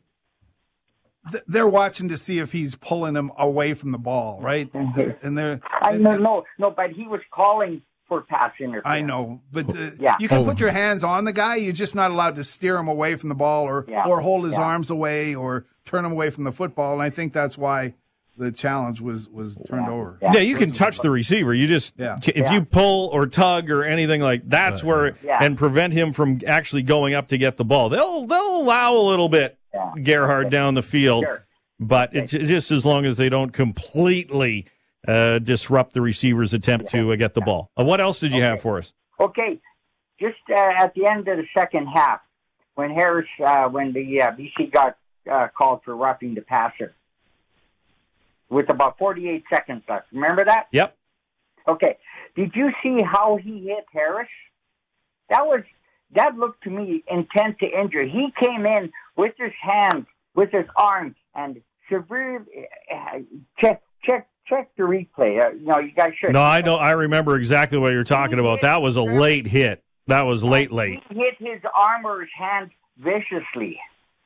Speaker 3: they're watching to see if he's pulling him away from the ball, right? And they're
Speaker 12: I no, no, no, but he was calling for pass interference.
Speaker 3: I know, but uh,
Speaker 12: Yeah.
Speaker 3: you can
Speaker 2: Oh.
Speaker 3: put your hands on the guy. You're just not allowed to steer him away from the ball, or
Speaker 12: Yeah.
Speaker 3: or hold his
Speaker 12: Yeah.
Speaker 3: arms away, or turn him away from the football. And I think that's why the challenge was was turned
Speaker 12: Yeah.
Speaker 3: over.
Speaker 12: Yeah.
Speaker 1: Yeah, you can touch the receiver. You just
Speaker 3: Yeah.
Speaker 1: if
Speaker 12: Yeah.
Speaker 1: you pull or tug or anything like that's where
Speaker 12: Yeah.
Speaker 1: and prevent him from actually going up to get the ball. They'll they'll allow a little bit
Speaker 12: Yeah.
Speaker 1: Gerhard
Speaker 12: Okay.
Speaker 1: down the field,
Speaker 12: Sure.
Speaker 1: but it's just as long as they don't completely uh, disrupt the receiver's attempt to uh, get the ball. Uh, what else did you have
Speaker 12: Okay.
Speaker 1: for us?
Speaker 12: Okay, just uh, at the end of the second half, when Harris, uh, when the uh, B C got uh, called for roughing the passer, with about forty-eight seconds left. Remember that?
Speaker 1: Yep.
Speaker 12: Okay. Did you see how he hit Harris? That was that looked to me intent to injure. He came in with his hands, with his arm, and severely uh, check check check the replay. Uh, no, you guys should.
Speaker 1: No, I know. I remember exactly what you're talking about. That was a late hit. That was late, late.
Speaker 12: He hit his arm or his hand viciously.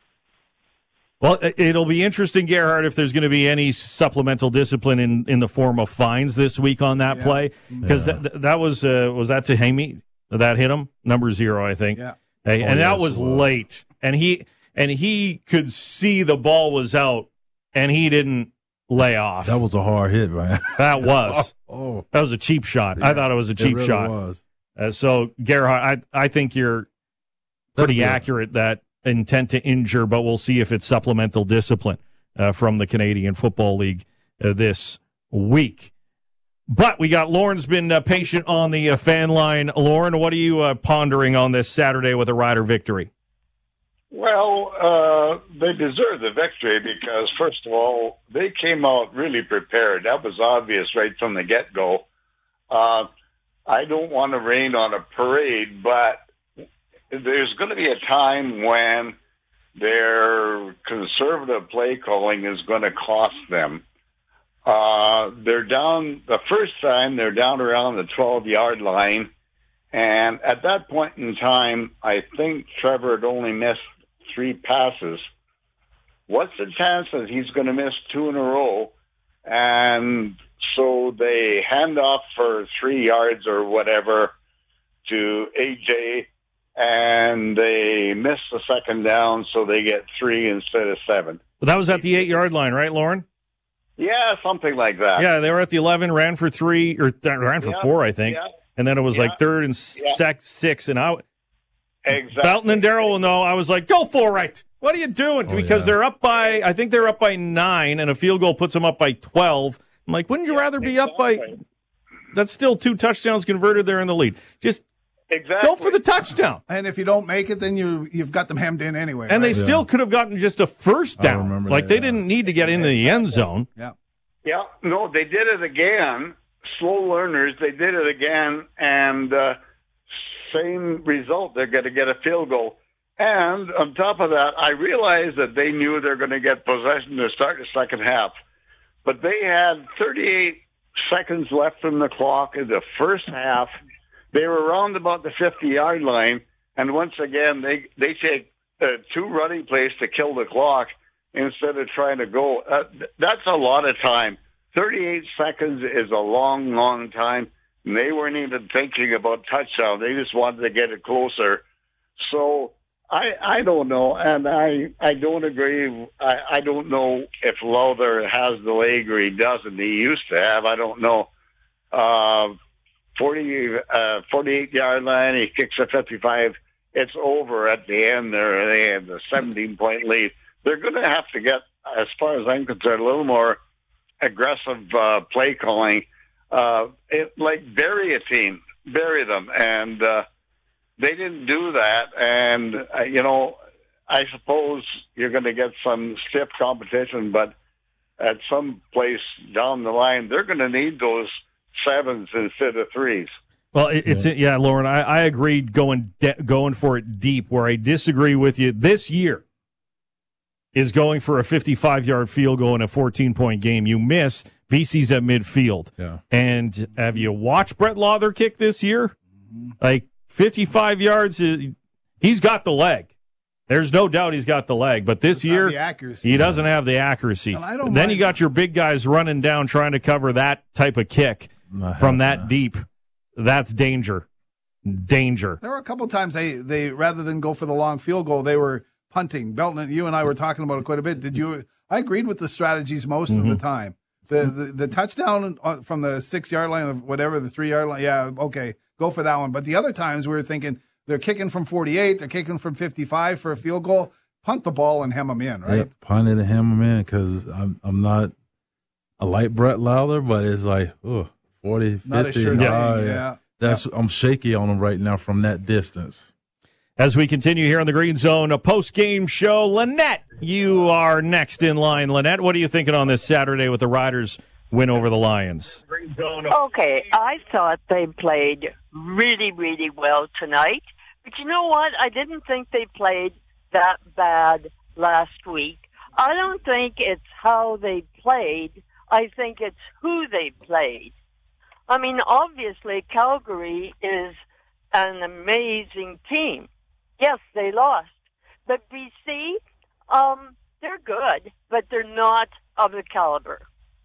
Speaker 1: Well, it'll be interesting, Gerhard, if there's going to be any supplemental discipline in, in the form of fines this week on that
Speaker 3: Yeah.
Speaker 1: play, because
Speaker 2: Yeah.
Speaker 1: that, that was uh, was that Tehami that hit him, number zero, I think.
Speaker 3: Yeah.
Speaker 1: Hey,
Speaker 2: Oh,
Speaker 1: and that
Speaker 2: yes,
Speaker 1: was
Speaker 2: it was.
Speaker 1: late, and he and he could see the ball was out, and he didn't lay off.
Speaker 2: That was a hard hit, man.
Speaker 1: That was
Speaker 2: Oh,
Speaker 1: that was a cheap shot. I
Speaker 2: Yeah,
Speaker 1: thought it was a
Speaker 2: it
Speaker 1: cheap
Speaker 2: really
Speaker 1: shot.
Speaker 2: was.
Speaker 1: Uh, so, Gerhard, I I think you're pretty
Speaker 2: That'd be-
Speaker 1: accurate that intent to injure, but we'll see if it's supplemental discipline uh, from the Canadian Football League uh, this week. But we got Lauren's been uh, patient on the uh, fan line. Lauren, what are you uh, pondering on this Saturday with a Rider victory?
Speaker 13: Well, uh, they deserve the victory because, first of all, they came out really prepared. That was obvious right from the get-go. Uh, I don't want to rain on a parade, but there's going to be a time when their conservative play calling is going to cost them. Uh, they're down, the first time, they're down around the twelve-yard line, and at that point in time, I think Trevor had only missed three passes. What's the chance that he's going to miss two in a row? And so they hand off for three yards or whatever to A J, and they miss the second down, so they get three instead of seven.
Speaker 1: Well, that was at the eight-yard line, right, Lauren?
Speaker 13: Yeah, something like that.
Speaker 1: Yeah, they were at the eleven, ran for three, or th- ran for
Speaker 13: Yeah,
Speaker 1: four, I think.
Speaker 13: yeah.
Speaker 1: And then it was
Speaker 13: Yeah.
Speaker 1: like third and s-
Speaker 13: Yeah.
Speaker 1: sec- six, and I,
Speaker 13: Exactly.
Speaker 1: Belton and Darrell will know. I was like, go for it. What are you doing?
Speaker 2: Oh,
Speaker 1: because
Speaker 2: yeah.
Speaker 1: they're up by, I think they're up by nine, and a field goal puts them up by twelve. I'm like, wouldn't you rather be up by, that's still two touchdowns converted there in the lead. Just
Speaker 13: Exactly.
Speaker 1: go for the touchdown.
Speaker 3: And if you don't make it, then you you've got them hemmed in anyway.
Speaker 1: And they
Speaker 3: right?
Speaker 1: still could have gotten just a first
Speaker 2: I
Speaker 1: down.
Speaker 2: remember
Speaker 1: Like
Speaker 2: that,
Speaker 1: they
Speaker 2: yeah.
Speaker 1: didn't need to get into the end zone.
Speaker 3: yeah.
Speaker 13: Yeah, no, they did it again. Slow learners, they did it again, and uh, same result. They're going to get a field goal. And on top of that, I realized that they knew they're going to get possession to start the second half. But they had thirty-eight seconds left from the clock in the first half. They were around about the fifty-yard line, and once again, they, they take uh, two running plays to kill the clock instead of trying to go. Uh, th- that's a lot of time. thirty-eight seconds is a long, long time. And they weren't even thinking about touchdown. They just wanted to get it closer. So I I don't know, and I I don't agree. I, I don't know if Lowther has the leg or he doesn't. He used to have. I don't know. Uh, forty, uh, forty-eight-yard line, he kicks a fifty-five. It's over at the end there. They have the seventeen-point lead. They're going to have to get, as far as I'm concerned, a little more aggressive uh, play calling. Uh, it, like bury a team, bury them, and uh, they didn't do that. And uh, you know, I suppose you're going to get some stiff competition, but at some place down the line, they're going to need those sevens instead of threes.
Speaker 1: Well, it, it's yeah, yeah Lauren. I, I agreed going de- going for it deep. Where I disagree with you this year is going for a fifty-five-yard field goal in a fourteen-point game. You miss. B C's at midfield.
Speaker 2: Yeah.
Speaker 1: And have you watched Brett Lawther kick this year? Like fifty-five yards, uh, he's got the leg. There's no doubt he's got the leg. But this
Speaker 3: Doesn't have
Speaker 1: year,
Speaker 3: the accuracy.
Speaker 1: he doesn't have the accuracy.
Speaker 3: And I don't
Speaker 1: then
Speaker 3: mind-
Speaker 1: you got your big guys running down trying to cover that type of kick from that deep. That's danger. Danger.
Speaker 3: There were a couple times they, they rather than go for the long field goal, they were punting. Belton, you and I were talking about it quite a bit. Did you? I agreed with the strategies most
Speaker 1: Mm-hmm.
Speaker 3: of the time. The, the the touchdown from the six yard line of whatever the three yard line, yeah, okay, go for that one. But the other times we were thinking they're kicking from forty eight, they're kicking from fifty five for a field goal. Punt the ball and hem them in, right?
Speaker 2: Yep, punt it and hem him in because I'm I'm not I like Brett Lowther, but it's like oh, forty, fifty.
Speaker 3: Not a sure
Speaker 2: oh,
Speaker 3: thing,
Speaker 2: yeah.
Speaker 3: yeah.
Speaker 2: That's I'm shaky on him right now from that distance.
Speaker 1: As we continue here on the Green Zone, a post-game show, Lynette, you are next in line. Lynette, what are you thinking on this Saturday with the Riders win over the Lions?
Speaker 14: Okay, I thought they played really, really well tonight. But you know what? I didn't think they played that bad last week. I don't think it's how they played. I think it's who they played. I mean, obviously, Calgary is an amazing team. Yes, they lost. But B C, um, they're good, but they're not of the caliber.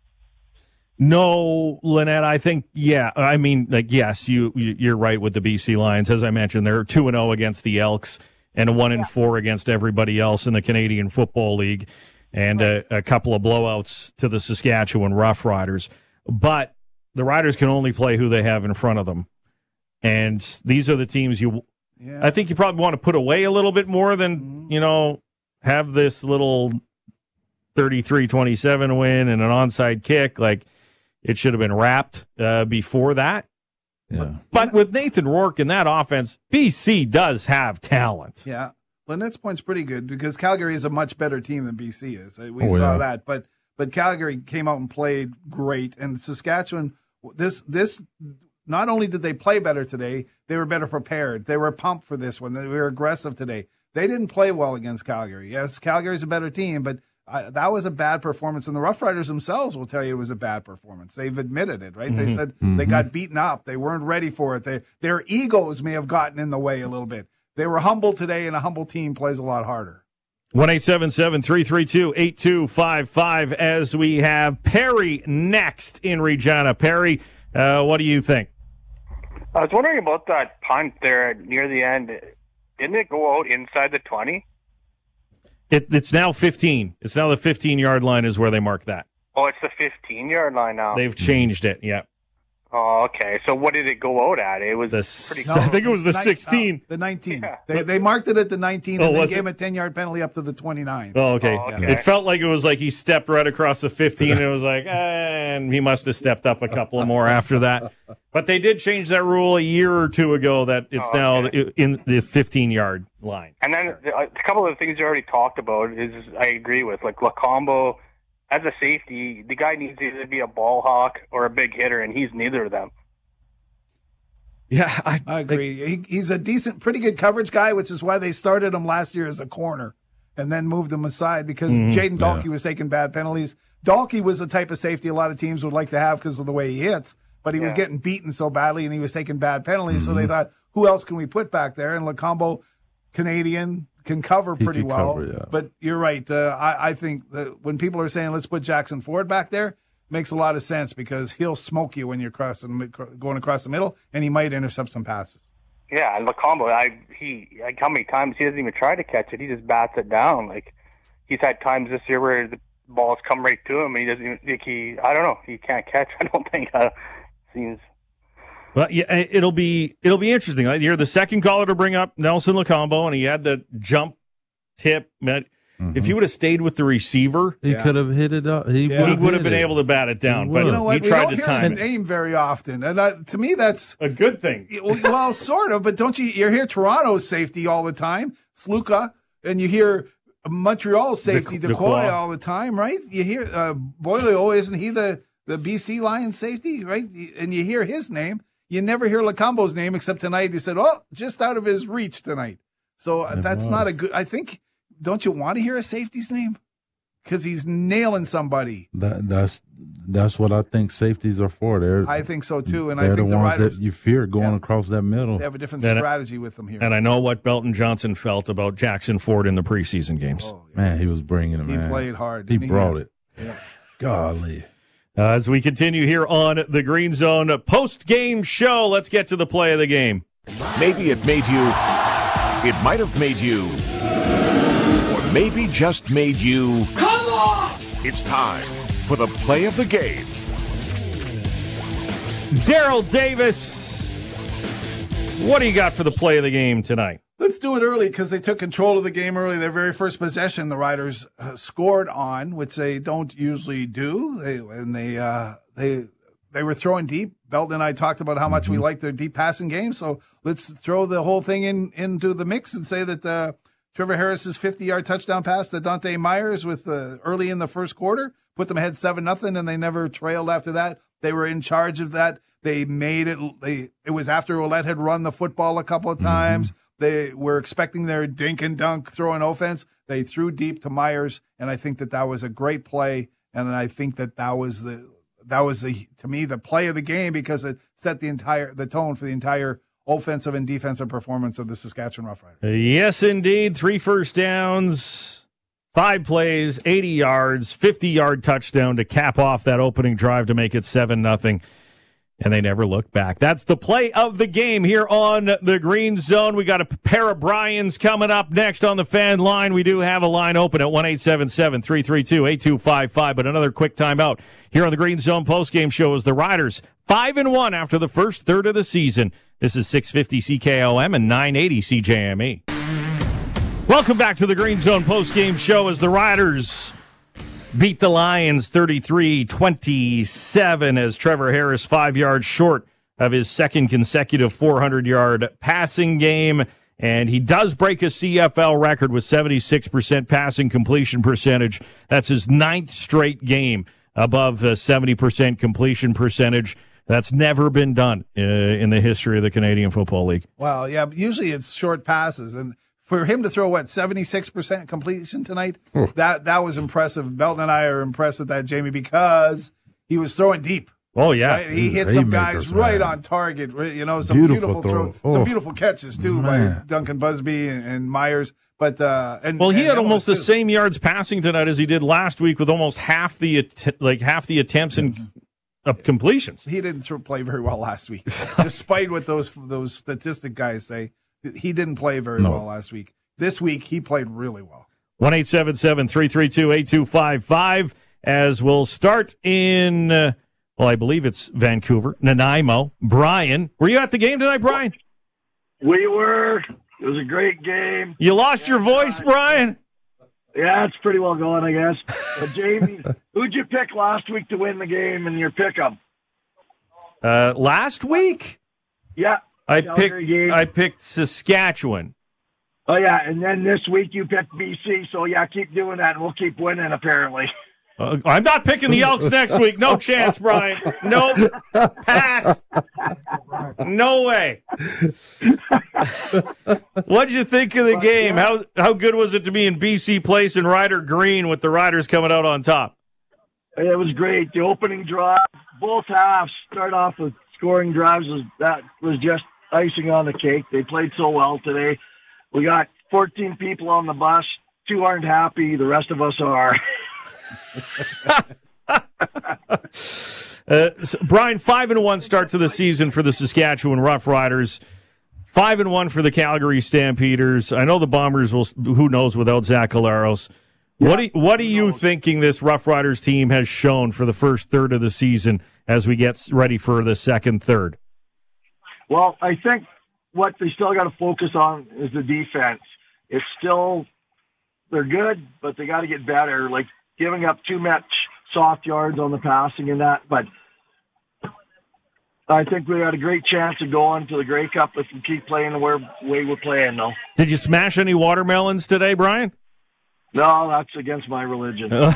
Speaker 1: No, Lynette, I think, yeah, I mean, like, yes, you, you're right with the B C Lions. As I mentioned, they're two and oh against the Elks and a one and four against everybody else in the Canadian Football League, and a, a couple of blowouts to the Saskatchewan Roughriders. But the Riders can only play who they have in front of them. And these are the teams you, yeah. I think you probably want to put away a little bit more than, mm-hmm. you know, have this little thirty-three twenty-seven win and an onside kick. Like, it should have been wrapped uh, before that.
Speaker 2: Yeah.
Speaker 1: But with Nathan Rourke in that offense, B C does have talent.
Speaker 3: Yeah. Lynette's point's pretty good because Calgary is a much better team than B C is. We
Speaker 2: oh,
Speaker 3: saw
Speaker 2: yeah.
Speaker 3: that. But but Calgary came out and played great. And Saskatchewan, this this not only did they play better today, they were better prepared. They were pumped for this one. They were aggressive today. They didn't play well against Calgary. Yes, Calgary's a better team, but Uh, that was a bad performance, and the Rough Riders themselves will tell you it was a bad performance. They've admitted it, right? Mm-hmm. They said mm-hmm. they got beaten up. They weren't ready for it. They, their egos may have gotten in the way a little bit. They were humble today, and a humble team plays a lot harder.
Speaker 1: one eight seven seven, three three two, eight two five five as we have Perry next in Regina. Perry, uh, what do you think?
Speaker 15: I was wondering about that punt there near the end. Didn't it go out inside the twenty?
Speaker 1: It, it's now fifteen. It's now the fifteen-yard line is where they mark that.
Speaker 15: Oh, it's the fifteen-yard line now.
Speaker 1: They've changed it, yeah.
Speaker 15: Oh, okay. So what did it go out at? It was
Speaker 1: the,
Speaker 15: pretty.
Speaker 1: No, I think it was the sixteen.
Speaker 3: No, the nineteen. Yeah. They they marked it at the nineteen,
Speaker 1: oh,
Speaker 3: and they
Speaker 1: was
Speaker 3: gave
Speaker 1: it?
Speaker 3: him a ten-yard penalty up to the twenty-nine.
Speaker 1: Oh, okay.
Speaker 15: Oh, okay.
Speaker 1: Yeah. It felt like it was like he stepped right across the fifteen, and it was like, eh, and he must have stepped up a couple more after that. But they did change that rule a year or two ago that it's
Speaker 15: oh,
Speaker 1: now
Speaker 15: okay.
Speaker 1: in the fifteen-yard line.
Speaker 15: And then a couple of the things you already talked about is I agree with, like Lacombo. As a safety, the guy needs to either be a ball hawk or a big hitter, and he's neither of them.
Speaker 1: Yeah, I,
Speaker 3: I agree. He, he's a decent, pretty good coverage guy, which is why they started him last year as a corner and then moved him aside because mm-hmm. Jaden Dalkey yeah. was taking bad penalties. Dalkey was the type of safety a lot of teams would like to have because of the way he hits, but he yeah. was getting beaten so badly and he was taking bad penalties. Mm-hmm. So they thought, who else can we put back there? And Lacombo, Canadian, can cover pretty well.
Speaker 2: Cover, yeah.
Speaker 3: But you're right. Uh, I, I think that when people are saying, let's put Jackson Ford back there, makes a lot of sense because he'll smoke you when you're crossing, going across the middle, and he might intercept some passes.
Speaker 15: Yeah, and Lacombo, I he like how many times he doesn't even try to catch it; he just bats it down. Like he's had times this year where the balls come right to him, and he doesn't even think he. I don't know. He can't catch. I don't think. Uh, seems.
Speaker 1: Well, yeah, it'll be it'll be interesting. You're the second caller to bring up Nelson Lacombo, and he had the jump tip. Mm-hmm. If he would have stayed with the receiver,
Speaker 2: he yeah. could have hit it up. He
Speaker 1: yeah. would have been
Speaker 2: it.
Speaker 1: able to bat it down, but
Speaker 3: you know what?
Speaker 1: he
Speaker 3: we
Speaker 1: tried
Speaker 3: don't
Speaker 1: to
Speaker 3: hear
Speaker 1: time
Speaker 3: his
Speaker 1: it.
Speaker 3: name very often, and uh, to me, that's
Speaker 1: a good thing.
Speaker 3: Well, sort of, but don't you? You hear Toronto's safety all the time, Sluka, and you hear Montreal's safety,
Speaker 1: De-
Speaker 3: Decoy,
Speaker 1: Decoy,
Speaker 3: all the time, right? You hear uh, Boilio, isn't he the the B C Lions safety, right? And you hear his name. You never hear Lacombo's name except tonight. He said, "Oh, just out of his reach tonight." So uh, that's was. not a good. I think. Don't you want to hear a safety's name? Because he's nailing somebody.
Speaker 2: That, that's that's what I think safeties are for. They're,
Speaker 3: I think so too, and
Speaker 2: I
Speaker 3: think
Speaker 2: the,
Speaker 3: the
Speaker 2: ones
Speaker 3: Riders,
Speaker 2: that you fear going
Speaker 3: yeah.
Speaker 2: across that middle.
Speaker 3: They have a different
Speaker 1: and
Speaker 3: strategy I, with them here.
Speaker 1: And I know what Belton Johnson felt about Jackson Ford in the preseason games.
Speaker 3: Oh, yeah.
Speaker 2: Man, he was bringing it.
Speaker 3: He
Speaker 2: man.
Speaker 3: played hard.
Speaker 2: He
Speaker 3: didn't
Speaker 2: brought
Speaker 3: he?
Speaker 2: it.
Speaker 3: Yeah.
Speaker 2: Golly.
Speaker 1: Uh, as we continue here on the Green Zone post-game show, let's get to the play of the game.
Speaker 16: Maybe it made you. It might have made you. Or maybe just made you.
Speaker 7: Come on!
Speaker 16: It's time for the play of the game.
Speaker 1: Daryl Davis, what do you got for the play of the game tonight?
Speaker 3: Let's do it early because they took control of the game early. Their very first possession, the Riders uh, scored on, which they don't usually do. They and they uh, they they were throwing deep. Belton and I talked about how much mm-hmm. we like their deep passing game. So let's throw the whole thing in into the mix and say that uh, Trevor Harris's fifty-yard touchdown pass to Dante Myers with uh, early in the first quarter put them ahead seven nothing, and they never trailed after that. They were in charge of that. They made it. They it was after Ouellette had run the football a couple of times. Mm-hmm. They were expecting their dink and dunk throwing offense. They threw deep to Myers, and I think that that was a great play. And I think that that was the that was the to me the play of the game because it set the entire the tone for the entire offensive and defensive performance of the Saskatchewan Roughriders.
Speaker 1: Yes, indeed. Three first downs, five plays, eighty yards, fifty-yard touchdown to cap off that opening drive to make it seven nothing. And they never looked back. That's the play of the game here on the Green Zone. We got a pair of Bryans coming up next on the fan line. We do have a line open at one eight seven seven, three three two, eight two five five. But another quick timeout here on the Green Zone postgame show is the Riders five and one after the first third of the season. This is six fifty C K O M and nine eighty C J M E. Welcome back to the Green Zone postgame show as the Riders beat the Lions thirty-three twenty-seven as Trevor Harris five yards short of his second consecutive four hundred-yard passing game. And he does break a C F L record with seventy-six percent passing completion percentage. That's his ninth straight game above a seventy percent completion percentage. That's never been done uh, in the history of the Canadian Football League.
Speaker 3: Well, yeah, usually it's short passes. And for him to throw, what, seventy-six percent completion tonight, oh. that that was impressive. Belton and I are impressed with that, Jamie, because he was throwing deep.
Speaker 1: Oh, yeah.
Speaker 3: Right? He hit some guys right on target. You know, some beautiful, beautiful throw, oh. some beautiful catches, too, Man. by Duncan Busby and, and Myers. But uh, and
Speaker 1: Well, he
Speaker 3: and
Speaker 1: had almost the
Speaker 3: too.
Speaker 1: same yards passing tonight as he did last week with almost half the att- like half the attempts and uh, completions.
Speaker 3: He didn't throw, play very well last week, despite what those those statistic guys say. He didn't play very no. well last week. This week, he played really well.
Speaker 1: one eight seven seven, three three two, eight two five five as we'll start in, uh, well, I believe it's Vancouver, Nanaimo. Brian, were you at the game tonight, Brian?
Speaker 17: We were. It was a great game.
Speaker 1: You lost yeah, your voice, Brian?
Speaker 17: Yeah, it's pretty well going, I guess. But Jamie, who'd you pick last week to win the game in your pick-em?
Speaker 1: Uh, last week?
Speaker 17: Yeah.
Speaker 1: I picked, I picked Saskatchewan.
Speaker 17: Oh, yeah, and then this week you picked B C, so yeah, keep doing that, and we'll keep winning, apparently.
Speaker 1: Uh, I'm not picking the Elks next week. No chance, Brian. Nope. Pass. No way. What did you think of the game? How how good was it to be in B C Place and Ryder Green with the Riders coming out on top?
Speaker 17: It was great. The opening drive, both halves start off with scoring drives. Was, that was just icing on the cake. They played so well today. We got fourteen people on the bus. Two aren't happy. The rest of us are.
Speaker 1: uh, so Brian, five and one start to the season for the Saskatchewan Roughriders. Five and one for the Calgary Stampeders. I know the Bombers will. Who knows without Zach Collaros? Yeah. What are, what are you thinking this Roughriders team has shown for the first third of the season as we get ready for the second third?
Speaker 17: Well, I think what they still got to focus on is the defense. It's still they're good, but they got to get better. Like giving up too much soft yards on the passing and that. But I think we got a great chance of going to the Grey Cup if we keep playing the way we're playing, though.
Speaker 1: Did you smash any watermelons today, Brian?
Speaker 17: No, that's against my religion.
Speaker 1: It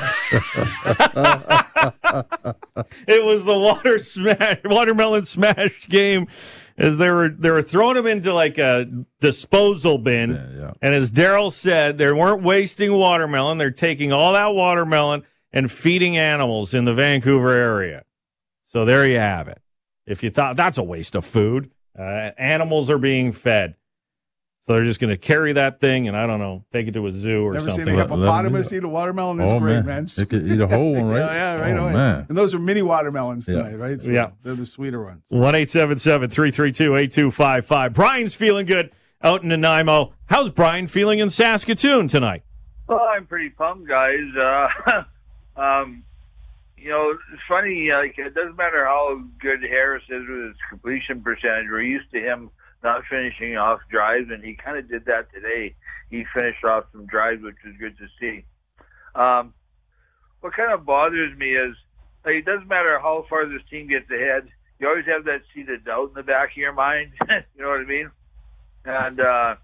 Speaker 1: was the water smash, watermelon smash game, as they were they were throwing them into like a disposal bin.
Speaker 2: Yeah, yeah.
Speaker 1: And as Daryl said, they weren't wasting watermelon; they're taking all that watermelon and feeding animals in the Vancouver area. So there you have it. If you thought that's a waste of food, uh, animals are being fed. So they're just going to carry that thing and, I don't know, take it to a zoo or
Speaker 3: Never
Speaker 1: something.
Speaker 3: Never seen a hippopotamus eat a watermelon? It's
Speaker 2: oh,
Speaker 3: great,
Speaker 2: man.
Speaker 3: man.
Speaker 2: They could eat a whole one, right?
Speaker 3: yeah, yeah, right
Speaker 2: oh,
Speaker 3: away.
Speaker 2: Man.
Speaker 3: And those are mini watermelons tonight,
Speaker 2: yeah.
Speaker 3: right? So
Speaker 1: yeah.
Speaker 3: They're the sweeter ones.
Speaker 1: one eight seven seven, three three two, eight two five five. Brian's feeling good out in Nanaimo. How's Brian feeling in Saskatoon tonight?
Speaker 18: Well, I'm pretty pumped, guys. Uh, um, you know, it's funny. Like, it doesn't matter how good Harris is with his completion percentage. We're used to him not finishing off drives, and he kind of did that today. He finished off some drives, which is good to see. Um, what kind of bothers me is like, it doesn't matter how far this team gets ahead. You always have that seed of doubt in the back of your mind. You know what I mean? And uh,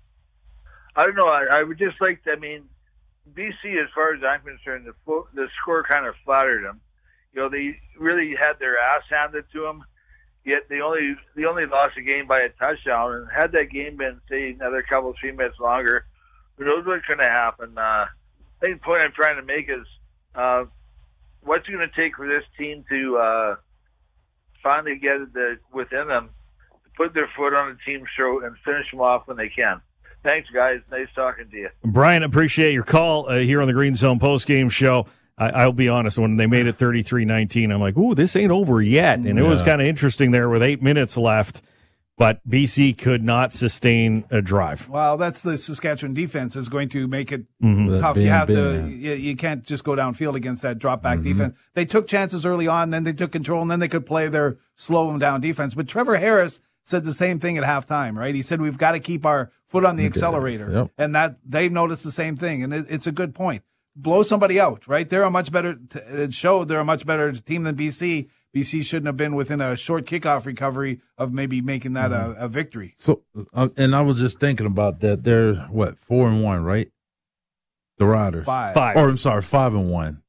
Speaker 18: I don't know. I, I would just like to, I mean, B C, as far as I'm concerned, the, fo- the score kind of flattered them. You know, they really had their ass handed to them. Yet they only they only lost the game by a touchdown. And had that game been, say, another couple, three minutes longer, who knows what's going to happen. Uh, I think the point I'm trying to make is uh, what's it going to take for this team to uh, finally get it the, within them, to put their foot on the team's throat and finish them off when they can. Thanks, guys. Nice talking to you.
Speaker 1: Brian, appreciate your call uh, here on the Green Zone postgame show. I, I'll be honest, when they made it thirty-three nineteen, I'm like, ooh, this ain't over yet. And it
Speaker 2: Yeah.
Speaker 1: was kind of interesting there with eight minutes left, but B C could not sustain a drive.
Speaker 3: Well, that's the Saskatchewan defense is going to make it
Speaker 1: Mhm.
Speaker 3: tough.
Speaker 2: That
Speaker 3: You have
Speaker 2: bam,
Speaker 3: to,
Speaker 2: bam.
Speaker 3: you, you can't just go downfield against that drop back
Speaker 2: Mm-hmm.
Speaker 3: defense. They took chances early on, then they took control, and then they could play their slow them down defense. But Trevor Harris said the same thing at halftime, right? He said, we've got to keep our foot on the accelerator.
Speaker 2: Yep.
Speaker 3: And that they've noticed the same thing. And it, it's a good point. Blow somebody out, right? They're a much better, t- it showed they're a much better team than B C. B C shouldn't have been within a short kickoff recovery of maybe making that
Speaker 2: Mm-hmm.
Speaker 3: a, a victory.
Speaker 2: So, uh, and I was just thinking about that. They're what four and one, right? The Riders,
Speaker 3: Five.
Speaker 1: Five.
Speaker 2: or I'm sorry, five and one.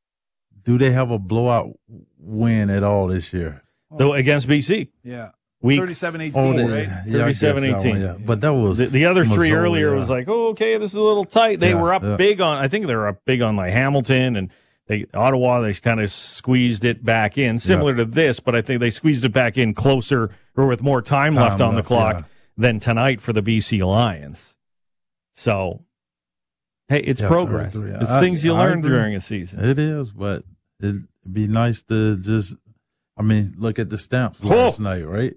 Speaker 2: Do they have a blowout win at all this year?
Speaker 1: Though against B C.
Speaker 3: Yeah.
Speaker 1: Week
Speaker 3: thirty-seven eighteen,
Speaker 2: Oh, they,
Speaker 3: right?
Speaker 2: yeah, I guess
Speaker 1: thirty-seven
Speaker 2: that
Speaker 1: eighteen.
Speaker 2: one, yeah. But that was
Speaker 1: The, the other three
Speaker 2: Missouri,
Speaker 1: earlier
Speaker 2: yeah.
Speaker 1: was like, oh, okay, this is a little tight. They
Speaker 2: Yeah,
Speaker 1: were up
Speaker 2: yeah.
Speaker 1: big on, I think they were up big on like Hamilton and they, Ottawa. They kind of squeezed it back in, similar to this, but I think they squeezed it back in closer or with more time,
Speaker 2: Time
Speaker 1: left on
Speaker 2: left,
Speaker 1: the clock
Speaker 2: yeah.
Speaker 1: than tonight for the B C Lions. So, hey, it's
Speaker 2: Yeah,
Speaker 1: progress.
Speaker 2: thirty-three.
Speaker 1: It's
Speaker 2: I-
Speaker 1: things you
Speaker 2: I
Speaker 1: learn
Speaker 2: agree.
Speaker 1: during a season.
Speaker 2: It is, but it'd be nice to just, I mean, look at the stamps
Speaker 1: Oh.
Speaker 2: last night, right?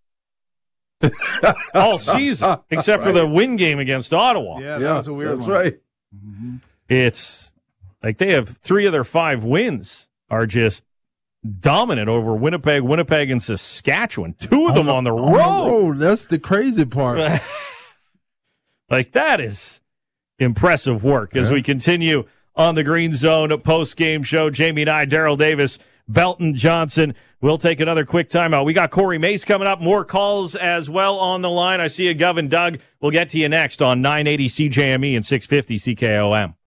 Speaker 1: All season, except for the win game against Ottawa.
Speaker 3: Yeah, that was a weird
Speaker 2: that's
Speaker 3: one.
Speaker 2: right.
Speaker 1: It's like they have three of their five wins are just dominant over Winnipeg, Winnipeg, and Saskatchewan. Two of them on the road.
Speaker 2: Oh, that's the crazy part.
Speaker 1: Like, that is impressive work as
Speaker 2: Yeah.
Speaker 1: we continue on the Green Zone post-game show. Jamie and I, Daryl Davis, Belton Johnson. We'll take another quick timeout. We got Corey Mace coming up. More calls as well on the line. I see you, Gov and Doug. We'll get to you next on nine eighty C J M E and six fifty C K O M.